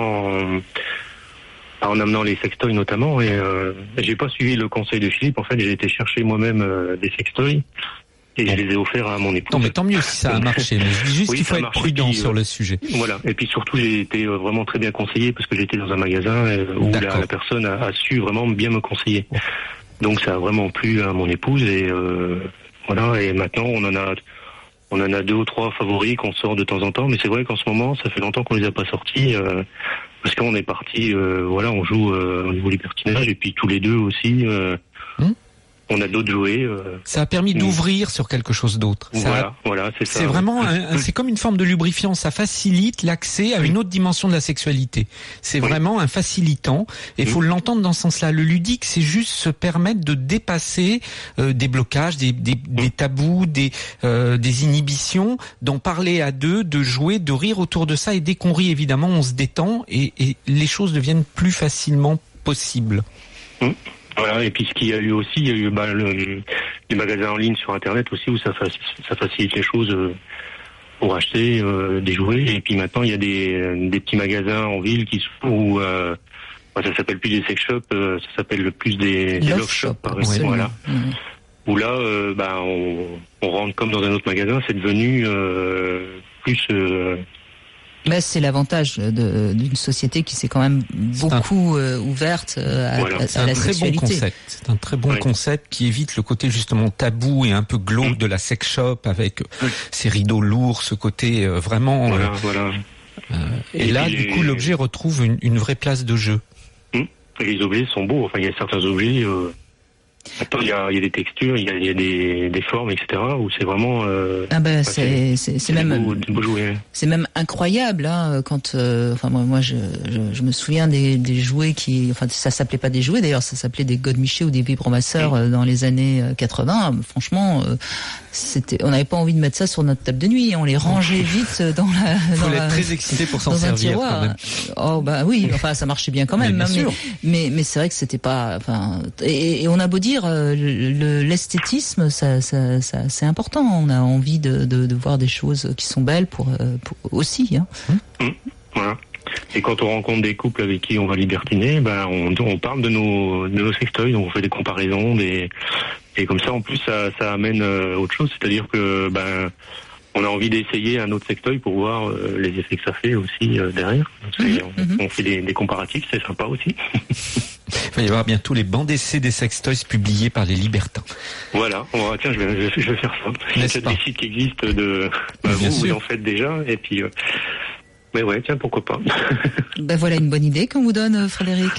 en amenant les sextoys notamment, et j'ai pas suivi le conseil de Philippe. En fait, j'ai été chercher moi-même des sextoys et je les ai offerts à mon épouse. Non, mais tant mieux si ça a marché. Mais je dis juste qu'il faut être prudent sur le sujet. Voilà. Et puis surtout, j'ai été vraiment très bien conseillé parce que j'étais dans un magasin où la personne a su vraiment bien me conseiller. Donc ça a vraiment plu à mon épouse et voilà. Et maintenant, on en a 2 ou 3 favoris qu'on sort de temps en temps. Mais c'est vrai qu'en ce moment, ça fait longtemps qu'on les a pas sortis. Parce qu'on est parti, on joue au niveau libertinage et puis tous les deux aussi, on a d'autres jouets. Ça a permis d'ouvrir sur quelque chose d'autre. Voilà, c'est ça. C'est vraiment, c'est comme une forme de lubrifiant. Ça facilite l'accès à une autre dimension de la sexualité. C'est vraiment un facilitant. Et il faut l'entendre dans ce sens-là. Le ludique, c'est juste se permettre de dépasser des blocages, des tabous, des inhibitions, d'en parler à deux, de jouer, de rire autour de ça. Et dès qu'on rit, évidemment, on se détend et les choses deviennent plus facilement possibles. Voilà, et puis ce qu'il y a eu aussi, il y a eu les magasins en ligne sur Internet aussi où ça facilite les choses pour acheter des jouets. Et puis maintenant, il y a des petits magasins en ville qui sont où ça s'appelle plus des sex shops, ça s'appelle plus des love shops, par exemple. Voilà. Où là, on rentre comme dans un autre magasin, c'est devenu plus... Mais c'est l'avantage d'une société qui s'est quand même beaucoup ouverte à la sexualité. C'est un très bon concept qui évite le côté justement tabou et un peu glauque de la sex shop avec ces rideaux lourds, ce côté vraiment... et là, du coup, l'objet retrouve une vraie place de jeu. Et les objets sont beaux. Enfin, il y a certains objets... Attends, il y a des textures, il y a des formes, etc. Où c'est vraiment. C'est même. C'est même incroyable, hein, quand. Moi, je me souviens des jouets qui. Enfin, ça s'appelait pas des jouets d'ailleurs, ça s'appelait des godemichés ou des vibromasseurs dans les années 80. Franchement, on n'avait pas envie de mettre ça sur notre table de nuit. On les rangeait vite dans la. Il faut être très excité pour s'en servir. Quand même. Oh oui, enfin ça marchait bien quand même. Bien sûr. Mais c'est vrai que c'était pas. Enfin, et on a beau dire l'esthétisme, ça c'est important. On a envie de voir des choses qui sont belles pour aussi. Hein. Voilà. Et quand on rencontre des couples avec qui on va libertiner, on parle de nos sextoys, donc on fait des comparaisons, et comme ça en plus ça amène autre chose, c'est-à-dire que on a envie d'essayer un autre sextoy pour voir les effets que ça fait aussi derrière. On fait des comparatifs, c'est sympa aussi. Il va y avoir bientôt les bancs d'essai des sextoys publiés par les libertins. Voilà, tiens, je vais faire ça. Il y a des sites qui existent vous en faites déjà, et puis mais ouais, tiens, pourquoi pas. Voilà une bonne idée qu'on vous donne, Frédéric.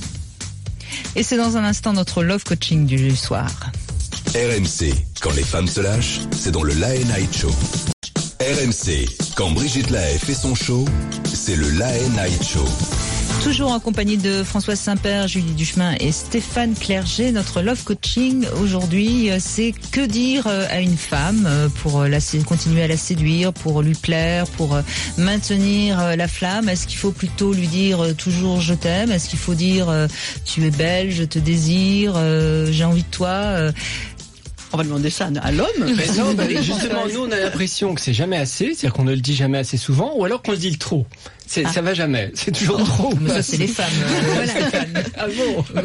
Et c'est dans un instant notre love coaching du soir. RMC, quand les femmes se lâchent, c'est dans le Lae Night Show. RMC, quand Brigitte Lahaie fait son show, c'est le Lae Night Show. Toujours en compagnie de Françoise Saint-Père, Julie Duchemin et Stéphane Clerget. Notre love coaching aujourd'hui, c'est que dire à une femme pour continuer à la séduire, pour lui plaire, pour maintenir la flamme. Est-ce qu'il faut plutôt lui dire toujours je t'aime? Est-ce qu'il faut dire tu es belle, je te désire, j'ai envie de toi? On va demander ça à l'homme. Mais non, justement, nous, on a l'impression que c'est jamais assez, c'est-à-dire qu'on ne le dit jamais assez souvent, ou alors qu'on le dit trop. Ça va jamais, c'est toujours trop. Mais ça, c'est les femmes. Voilà. Ah bon?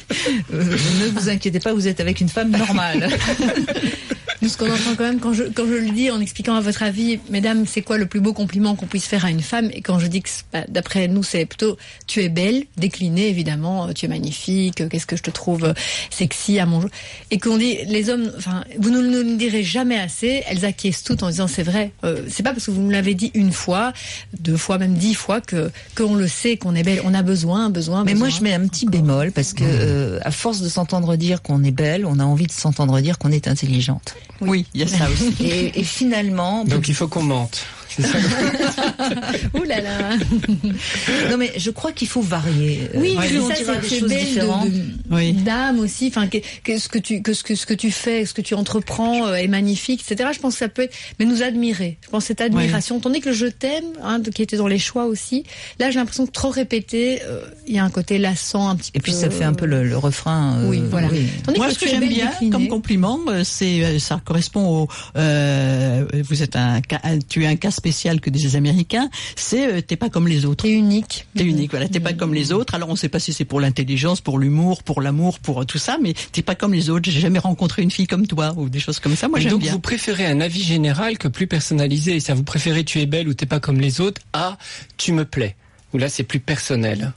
Ne vous inquiétez pas, vous êtes avec une femme normale. Nous, ce qu'on entend quand même, quand je le dis en expliquant à votre avis, mesdames, c'est quoi le plus beau compliment qu'on puisse faire à une femme? Et quand je dis que, d'après nous, c'est plutôt tu es belle, décliné évidemment, tu es magnifique, qu'est-ce que je te trouve sexy à mon jour. Et qu'on dit, les hommes, vous ne nous le direz jamais assez, elles acquiescent toutes en disant c'est vrai. C'est pas parce que vous me l'avez dit une fois, 2 fois, même 10 fois qu'on le sait, qu'on est belle. On a besoin. Mais moi, je mets un petit bémol parce que, à force de s'entendre dire qu'on est belle, on a envie de s'entendre dire qu'on est intelligente. Oui, il y a ça aussi. Et finalement... Donc il faut qu'on mente. C'est ça. Ouh là là. Non mais je crois qu'il faut varier. Oui, on ça dira des c'est choses belle différentes. D'âme aussi. Enfin, ce que tu fais, ce que tu entreprends est magnifique, etc. Je pense que ça peut être, mais nous admirer. Je pense que cette admiration. Tandis que le je t'aime, qui était dans les choix aussi. Là, j'ai l'impression que trop répété, il y a un côté lassant un petit peu. Et puis ça fait un peu le refrain. Oui, voilà. Moi, ce que j'aime bien comme compliment, c'est ça correspond au. Vous êtes tu es un cas spécial que disent les Américains. C'est t'es pas comme les autres. T'es unique. T'es unique. Voilà, t'es pas comme les autres. Alors on sait pas si c'est pour l'intelligence, pour l'humour, pour l'amour, pour tout ça, mais t'es pas comme les autres. J'ai jamais rencontré une fille comme toi ou des choses comme ça. Moi, j'aime bien. Donc vous préférez un avis général que plus personnalisé. Ça, vous préférez tu es belle ou t'es pas comme les autres à tu me plais. Ou là c'est plus personnel.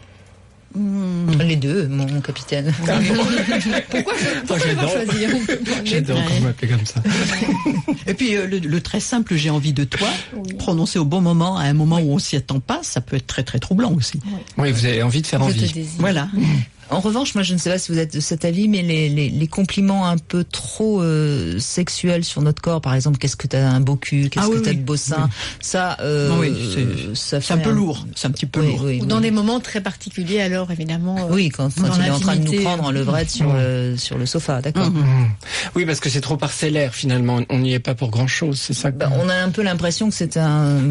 Les deux, mon capitaine. Pourquoi choisir? J'adore quand vous m'appelez comme ça. Et puis le très simple j'ai envie de toi, prononcé au bon moment, à un moment où on s'y attend pas, ça peut être très très troublant aussi. Oui, vous avez envie de faire envie. Voilà. En revanche, moi je ne sais pas si vous êtes de cet avis, mais les compliments un peu trop sexuels sur notre corps, par exemple, qu'est-ce que t'as un beau cul, qu'est-ce que t'as de beau sein, ça, ça fait un peu lourd, c'est un petit peu lourd. Ou dans des moments très particuliers, alors évidemment. Oui, quand il est en train de nous prendre en levrette sur le sofa, d'accord. Oui, parce que c'est trop parcellaire finalement. On n'y est pas pour grand chose, c'est ça. On a un peu l'impression que c'est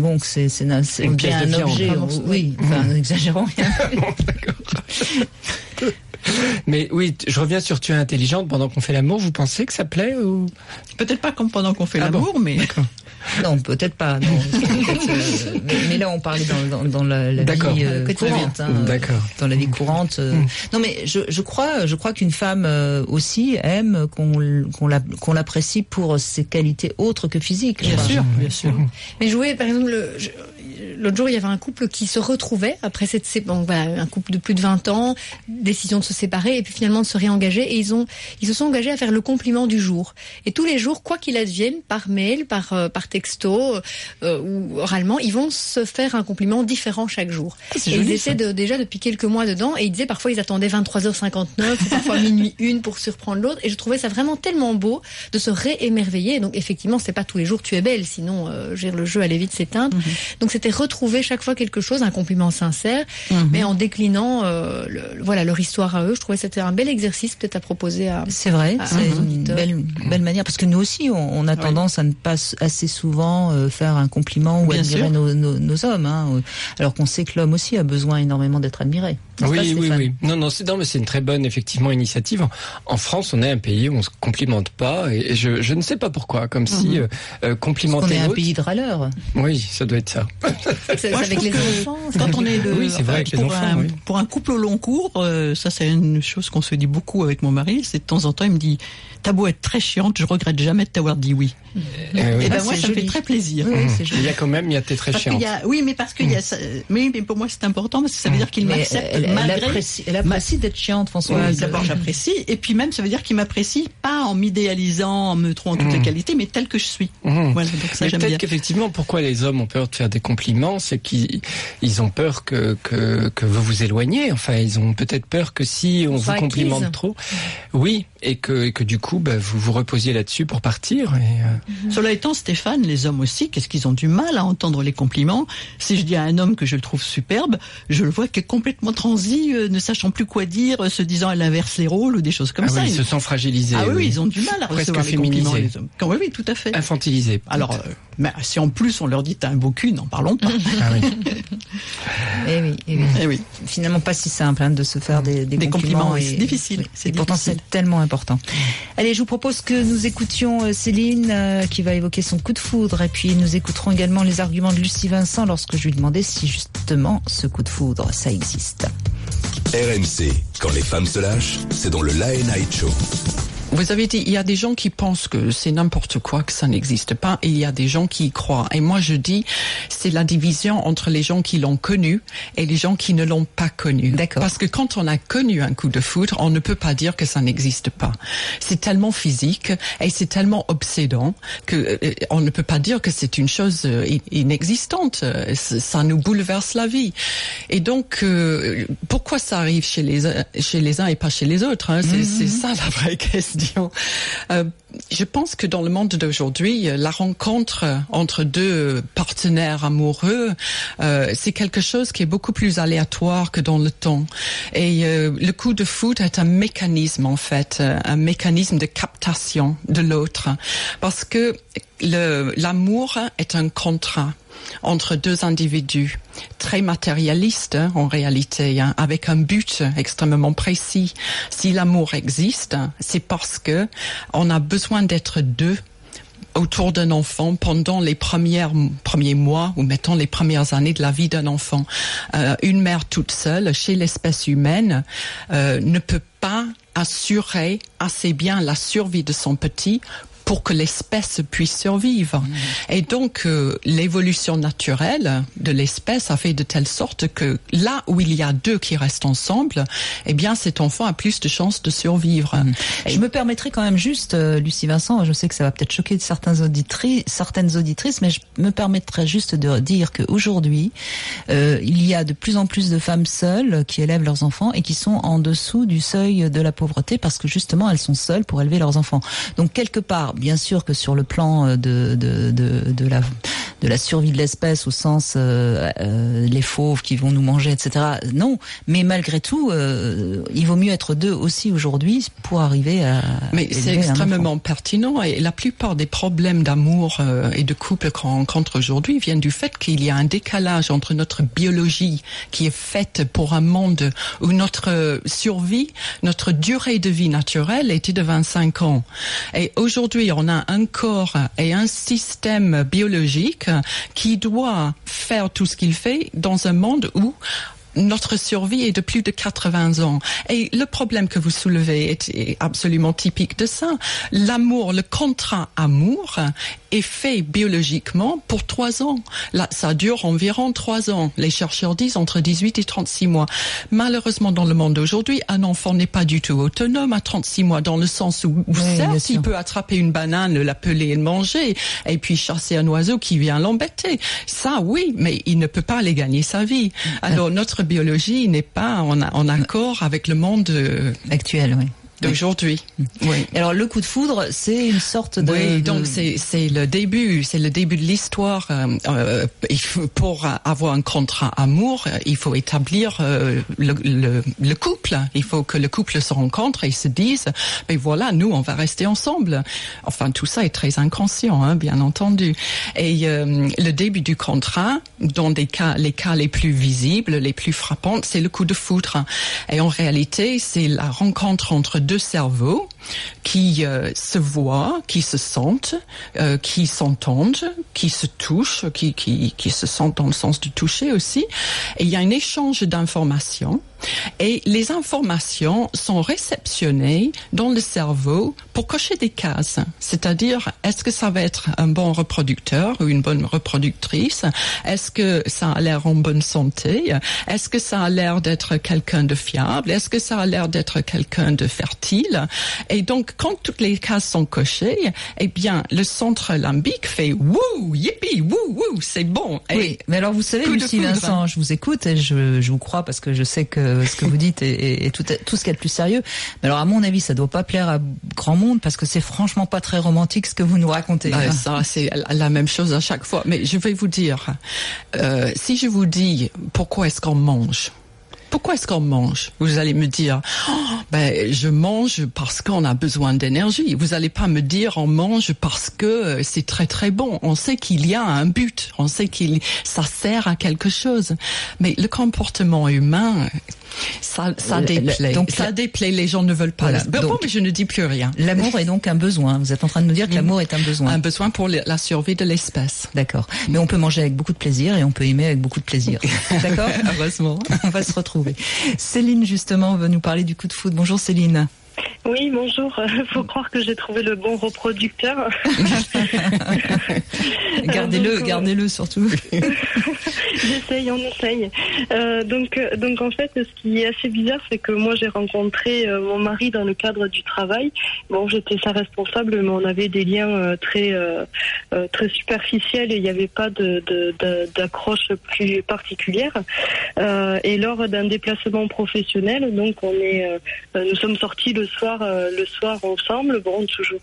une pièce de objet. viande. Oui, n'exagérons rien. D'accord. Mais oui, je reviens sur tu es intelligente pendant qu'on fait l'amour. Vous pensez que ça plaît ou peut-être pas comme pendant qu'on fait l'amour, mais non, peut-être pas. Non. Mais là, on parlait dans la vie courante. D'accord. Dans la vie courante. Non, mais je crois qu'une femme aussi aime qu'on l'apprécie pour ses qualités autres que physiques. Bien sûr. Mais jouer, par exemple, l'autre jour, il y avait un couple qui se retrouvait après un couple de plus de 20 ans, décision de se séparer et puis finalement de se réengager, et ils se sont engagés à faire le compliment du jour. Et tous les jours, quoi qu'il advienne, par mail, par texto ou oralement, ils vont se faire un compliment différent chaque jour. Et ils étaient déjà depuis quelques mois dedans, et ils disaient parfois ils attendaient 23h59 ou parfois minuit 1 pour surprendre l'autre, et je trouvais ça vraiment tellement beau de se réémerveiller. Donc effectivement, c'est pas tous les jours tu es belle, sinon le jeu allait vite s'éteindre. Donc c'était retrouver chaque fois quelque chose, un compliment sincère, mais en déclinant leur histoire à eux. Je trouvais que c'était un bel exercice peut-être à proposer à. C'est vrai, c'est une belle manière, parce que nous aussi on a tendance à ne pas assez souvent faire un compliment ou admirer nos hommes, alors qu'on sait que l'homme aussi a besoin énormément d'être admiré. Oui. Non, c'est une très bonne, effectivement, initiative. En France, on est un pays où on se complimente pas, et je ne sais pas pourquoi, comme si complimenter l'autre. On est un l'autre... pays de râleurs. Oui, ça doit être ça. C'est avec les enfants. Quand on est c'est vrai, avec les enfants, pour un couple au long cours, ça c'est une chose qu'on se dit beaucoup avec mon mari, c'est de temps en temps il me dit t'as beau être très chiante, je regrette jamais de t'avoir dit oui. Et ben moi ça me fait très plaisir. Il y a t'es très chiante. Mais parce qu'il y a ça, mais pour moi c'est important parce que ça veut dire qu'il m'accepte elle apprécie d'être chiante, François. D'abord j'apprécie, et puis même ça veut dire qu'il m'apprécie pas en m'idéalisant, en me trouvant toutes les qualités, mais tel que je suis. Voilà, donc ça j'aime bien. Peut-être qu'effectivement, pourquoi les hommes ont peur de faire des compliments, c'est qu'ils ont peur que vous vous éloigniez. Enfin, ils ont peut-être peur que si on vous complimente trop, oui, et que du coup, vous vous reposiez là-dessus pour partir. Cela étant, Stéphane, les hommes aussi, qu'est-ce qu'ils ont du mal à entendre les compliments? Si je dis à un homme que je le trouve superbe, je le vois qui est complètement transi, ne sachant plus quoi dire, se disant elle inverse les rôles ou des choses comme ça. Ils se sentent fragilisés. Ah oui, ils ont du mal à recevoir les compliments, les hommes. Oui, tout à fait. Infantilisés. Alors, mais si en plus on leur dit t'as un beau cul, n'en parlons pas. Eh oui. Finalement, pas si simple de se faire des compliments. C'est difficile. Et pourtant, c'est tellement important. Allez, je vous propose que nous écoutions Céline qui va évoquer son coup de foudre, et puis nous écouterons également les arguments de Lucie Vincent lorsque je lui demandais si justement ce coup de foudre, ça existe. RMC, quand les femmes se lâchent, c'est dans le La Night Show. Vous avez dit, il y a des gens qui pensent que c'est n'importe quoi, que ça n'existe pas, et il y a des gens qui y croient. Et moi, je dis, c'est la division entre les gens qui l'ont connu et les gens qui ne l'ont pas connu. D'accord. Parce que quand on a connu un coup de foudre, on ne peut pas dire que ça n'existe pas. C'est tellement physique et c'est tellement obsédant que on ne peut pas dire que c'est une chose inexistante. Ça nous bouleverse la vie. Et donc, pourquoi ça arrive chez les uns et pas chez les autres, c'est ça la vraie question. Je pense que dans le monde d'aujourd'hui, la rencontre entre deux partenaires amoureux, c'est quelque chose qui est beaucoup plus aléatoire que dans le temps. Et le coup de foudre est un mécanisme, en fait, un mécanisme de captation de l'autre. Parce que l'amour est un contrat entre deux individus très matérialistes en réalité, avec un but extrêmement précis. Si l'amour existe, c'est parce que on a besoin d'être deux autour d'un enfant pendant les premiers mois ou mettons les premières années de la vie d'un enfant. Une mère toute seule chez l'espèce humaine ne peut pas assurer assez bien la survie de son petit pour que l'espèce puisse survivre. Et donc, l'évolution naturelle de l'espèce a fait de telle sorte que là où il y a deux qui restent ensemble, eh bien, cet enfant a plus de chances de survivre. Je me permettrai quand même juste, Lucie Vincent, je sais que ça va peut-être choquer certaines auditrices, mais je me permettrai juste de dire qu'aujourd'hui, il y a de plus en plus de femmes seules qui élèvent leurs enfants et qui sont en dessous du seuil de la pauvreté parce que justement, elles sont seules pour élever leurs enfants. Donc, quelque part, bien sûr que sur le plan de la survie de l'espèce au sens les fauves qui vont nous manger, etc. Non, mais malgré tout, il vaut mieux être deux aussi aujourd'hui pour arriver à. Mais c'est extrêmement pertinent et la plupart des problèmes d'amour et de couple qu'on rencontre aujourd'hui viennent du fait qu'il y a un décalage entre notre biologie qui est faite pour un monde où notre survie, notre durée de vie naturelle était de 25 ans. Et aujourd'hui, on a un corps et un système biologique qui doit faire tout ce qu'il fait dans un monde où notre survie est de plus de 80 ans. Et le problème que vous soulevez est absolument typique de ça. L'amour, le contrat amour est fait biologiquement pour 3 ans. Là, ça dure environ 3 ans. Les chercheurs disent entre 18 et 36 mois. Malheureusement, dans le monde d'aujourd'hui, un enfant n'est pas du tout autonome à 36 mois, dans le sens où certes, il peut attraper une banane, l'appeler et le manger, et puis chasser un oiseau qui vient l'embêter. Ça, oui, mais il ne peut pas aller gagner sa vie. Alors, notre biologie n'est pas en accord avec le monde actuel, oui. d'aujourd'hui. Oui. Alors le coup de foudre, c'est une sorte de... Oui, donc c'est le début de l'histoire. Pour avoir un contrat amour, il faut établir le couple. Il faut que le couple se rencontre et se dise, mais voilà, nous on va rester ensemble. Enfin, tout ça est très inconscient, bien entendu. Et le début du contrat, dans les cas les plus visibles, les plus frappants, c'est le coup de foudre. Et en réalité, c'est la rencontre entre deux cerveaux qui se voient, qui se sentent, qui s'entendent, qui se touchent, qui se sentent dans le sens de toucher aussi. Et il y a un échange d'informations. Et les informations sont réceptionnées dans le cerveau pour cocher des cases. C'est-à-dire, est-ce que ça va être un bon reproducteur ou une bonne reproductrice? Est-ce que ça a l'air en bonne santé? Est-ce que ça a l'air d'être quelqu'un de fiable? Est-ce que ça a l'air d'être quelqu'un de fertile? Et donc, quand toutes les cases sont cochées, eh bien, le centre limbique fait wouh, yippie, wouh, wouh, c'est bon. Oui, mais alors vous savez, Lucie Vincent, je vous écoute et je vous crois parce que je sais que ce que vous dites est tout ce qu'il y a de plus sérieux. Mais alors, à mon avis, ça doit pas plaire à grand monde parce que c'est franchement pas très romantique ce que vous nous racontez. Ça, c'est la même chose à chaque fois. Mais je vais vous dire, si je vous dis pourquoi est-ce qu'on mange? Pourquoi est-ce qu'on mange? Vous allez me dire, je mange parce qu'on a besoin d'énergie. Vous allez pas me dire, on mange parce que c'est très très bon. On sait qu'il y a un but. On sait ça sert à quelque chose. Mais le comportement humain, ça déplaît. Donc, ça déplaît. Les gens ne veulent pas. Voilà. Bon, mais je ne dis plus rien. L'amour est donc un besoin. Vous êtes en train de nous dire que l'amour est un besoin. Un besoin pour la survie de l'espèce. D'accord. Mais on peut manger avec beaucoup de plaisir et on peut aimer avec beaucoup de plaisir. D'accord? Heureusement. On va se retrouver. Céline, justement, va nous parler du coup de foudre. Bonjour Céline. Oui, bonjour. Faut croire que j'ai trouvé le bon reproducteur. Gardez-le surtout. On essaye. Donc en fait, ce qui est assez bizarre, c'est que moi j'ai rencontré mon mari dans le cadre du travail. Bon, j'étais sa responsable, mais on avait des liens très superficiels et il n'y avait pas d'accroche plus particulière. Et lors d'un déplacement professionnel, donc nous sommes sortis le soir ensemble, bon, toujours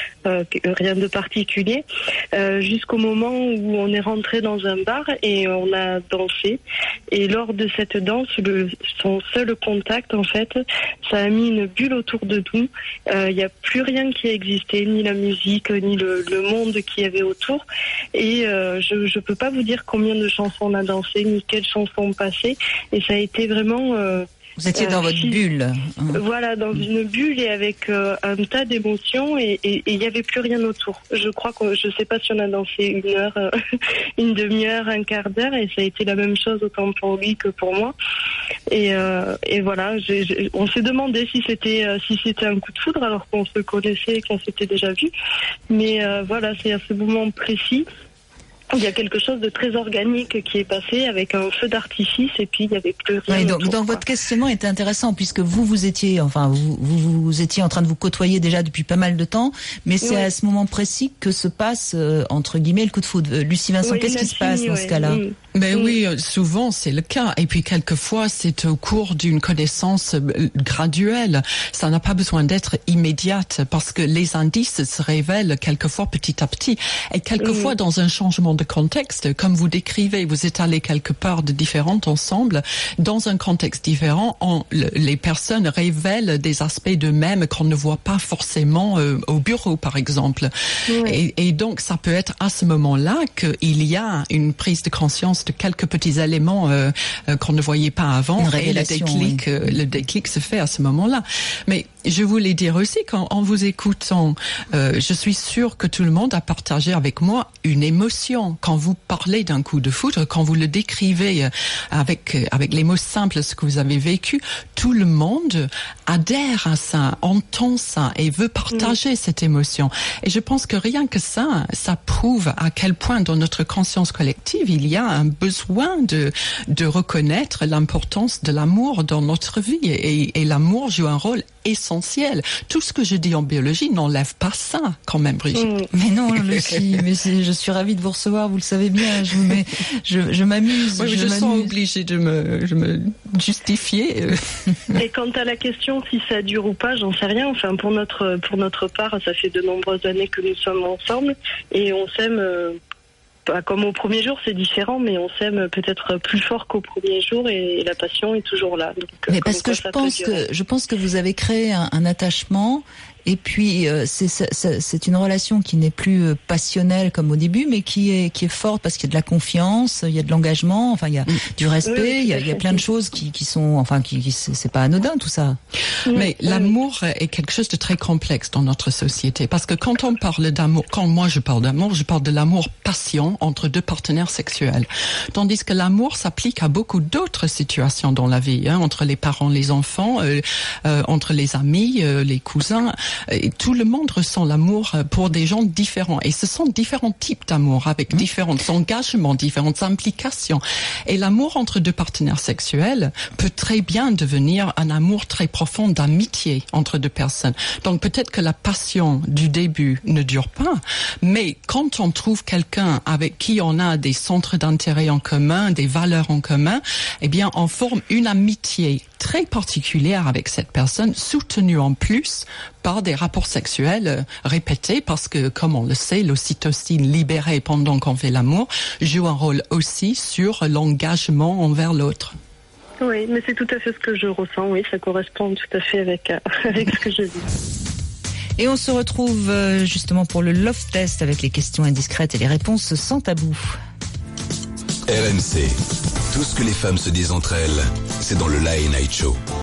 rien de particulier, jusqu'au moment où on est rentré dans un bar et on a dansé. Et lors de cette danse, son seul contact, en fait, ça a mis une bulle autour de nous. Il n'y a plus rien qui existait, ni la musique, ni le monde qu'il y avait autour. Et je peux pas vous dire combien de chansons on a dansé, ni quelles chansons on passait. Et ça a été vraiment... Vous étiez dans votre bulle. Voilà, dans une bulle et avec un tas d'émotions et il n'y avait plus rien autour. Je crois que je sais pas si on a dansé 1 heure, une demi-heure, un quart d'heure et ça a été la même chose autant pour lui que pour moi. Et voilà, on s'est demandé si c'était un coup de foudre alors qu'on se connaissait et qu'on s'était déjà vu. Mais voilà, c'est à ce moment précis. Il y a quelque chose de très organique qui est passé avec un feu d'artifice et puis il n'y avait plus rien. Oui, donc votre questionnement était intéressant puisque vous étiez en train de vous côtoyer déjà depuis pas mal de temps, mais c'est à ce moment précis que se passe entre guillemets le coup de foudre. Lucie Vincent, qu'est-ce qui se passe dans ce cas-là? Mais oui, souvent c'est le cas. Et puis quelquefois c'est au cours d'une connaissance graduelle. Ça n'a pas besoin d'être immédiate parce que les indices se révèlent quelquefois petit à petit. Et quelquefois dans un changement de contexte, comme vous décrivez, vous êtes allés quelque part de différentes ensemble, dans un contexte différent, les personnes révèlent des aspects d'eux-mêmes qu'on ne voit pas forcément au bureau, par exemple. Oui. Et donc, ça peut être à ce moment-là qu'il y a une prise de conscience de quelques petits éléments qu'on ne voyait pas avant. Une révélation, et le déclic se fait à ce moment-là. Mais je voulais dire aussi qu'en vous écoutant, je suis sûre que tout le monde a partagé avec moi une émotion. Quand vous parlez d'un coup de foudre, quand vous le décrivez avec les mots simples, ce que vous avez vécu, tout le monde adhère à ça, entend ça et veut partager cette émotion. Et je pense que rien que ça prouve à quel point dans notre conscience collective, il y a un besoin de reconnaître l'importance de l'amour dans notre vie et l'amour joue un rôle essentiel. Tout ce que je dis en biologie n'enlève pas ça, quand même, Brigitte. Mais non, Lucie, je suis ravie de vous recevoir, vous le savez bien. Je m'amuse. Oui, je sens obligée de me justifier. Et quant à la question si ça dure ou pas, j'en sais rien. Enfin, pour notre part, ça fait de nombreuses années que nous sommes ensemble et on s'aime. Comme au premier jour, c'est différent, mais on s'aime peut-être plus fort qu'au premier jour et la passion est toujours là. Donc, mais parce que je pense que vous avez créé un attachement. Et puis c'est une relation qui n'est plus passionnelle comme au début, mais qui est forte parce qu'il y a de la confiance, il y a de l'engagement, enfin il y a du respect, il y a plein de choses qui sont, enfin c'est pas anodin tout ça. Mais l'amour est quelque chose de très complexe dans notre société parce que quand on parle d'amour, quand moi je parle d'amour, je parle de l'amour passion entre deux partenaires sexuels, tandis que l'amour s'applique à beaucoup d'autres situations dans la vie, entre les parents, les enfants, entre les amis, les cousins. Et tout le monde ressent l'amour pour des gens différents. Et ce sont différents types d'amour avec différents engagements, différentes implications. Et l'amour entre deux partenaires sexuels peut très bien devenir un amour très profond d'amitié entre deux personnes. Donc peut-être que la passion du début ne dure pas, mais quand on trouve quelqu'un avec qui on a des centres d'intérêt en commun, des valeurs en commun, eh bien on forme une amitié très particulière avec cette personne, soutenue en plus par des rapports sexuels répétés, parce que, comme on le sait, l'ocytocine libérée pendant qu'on fait l'amour joue un rôle aussi sur l'engagement envers l'autre. Oui, mais c'est tout à fait ce que je ressens, oui, ça correspond tout à fait avec ce que je dis. Et on se retrouve justement pour le Love Test avec les questions indiscrètes et les réponses sans tabou. RMC, tout ce que les femmes se disent entre elles, c'est dans le Late Night Show.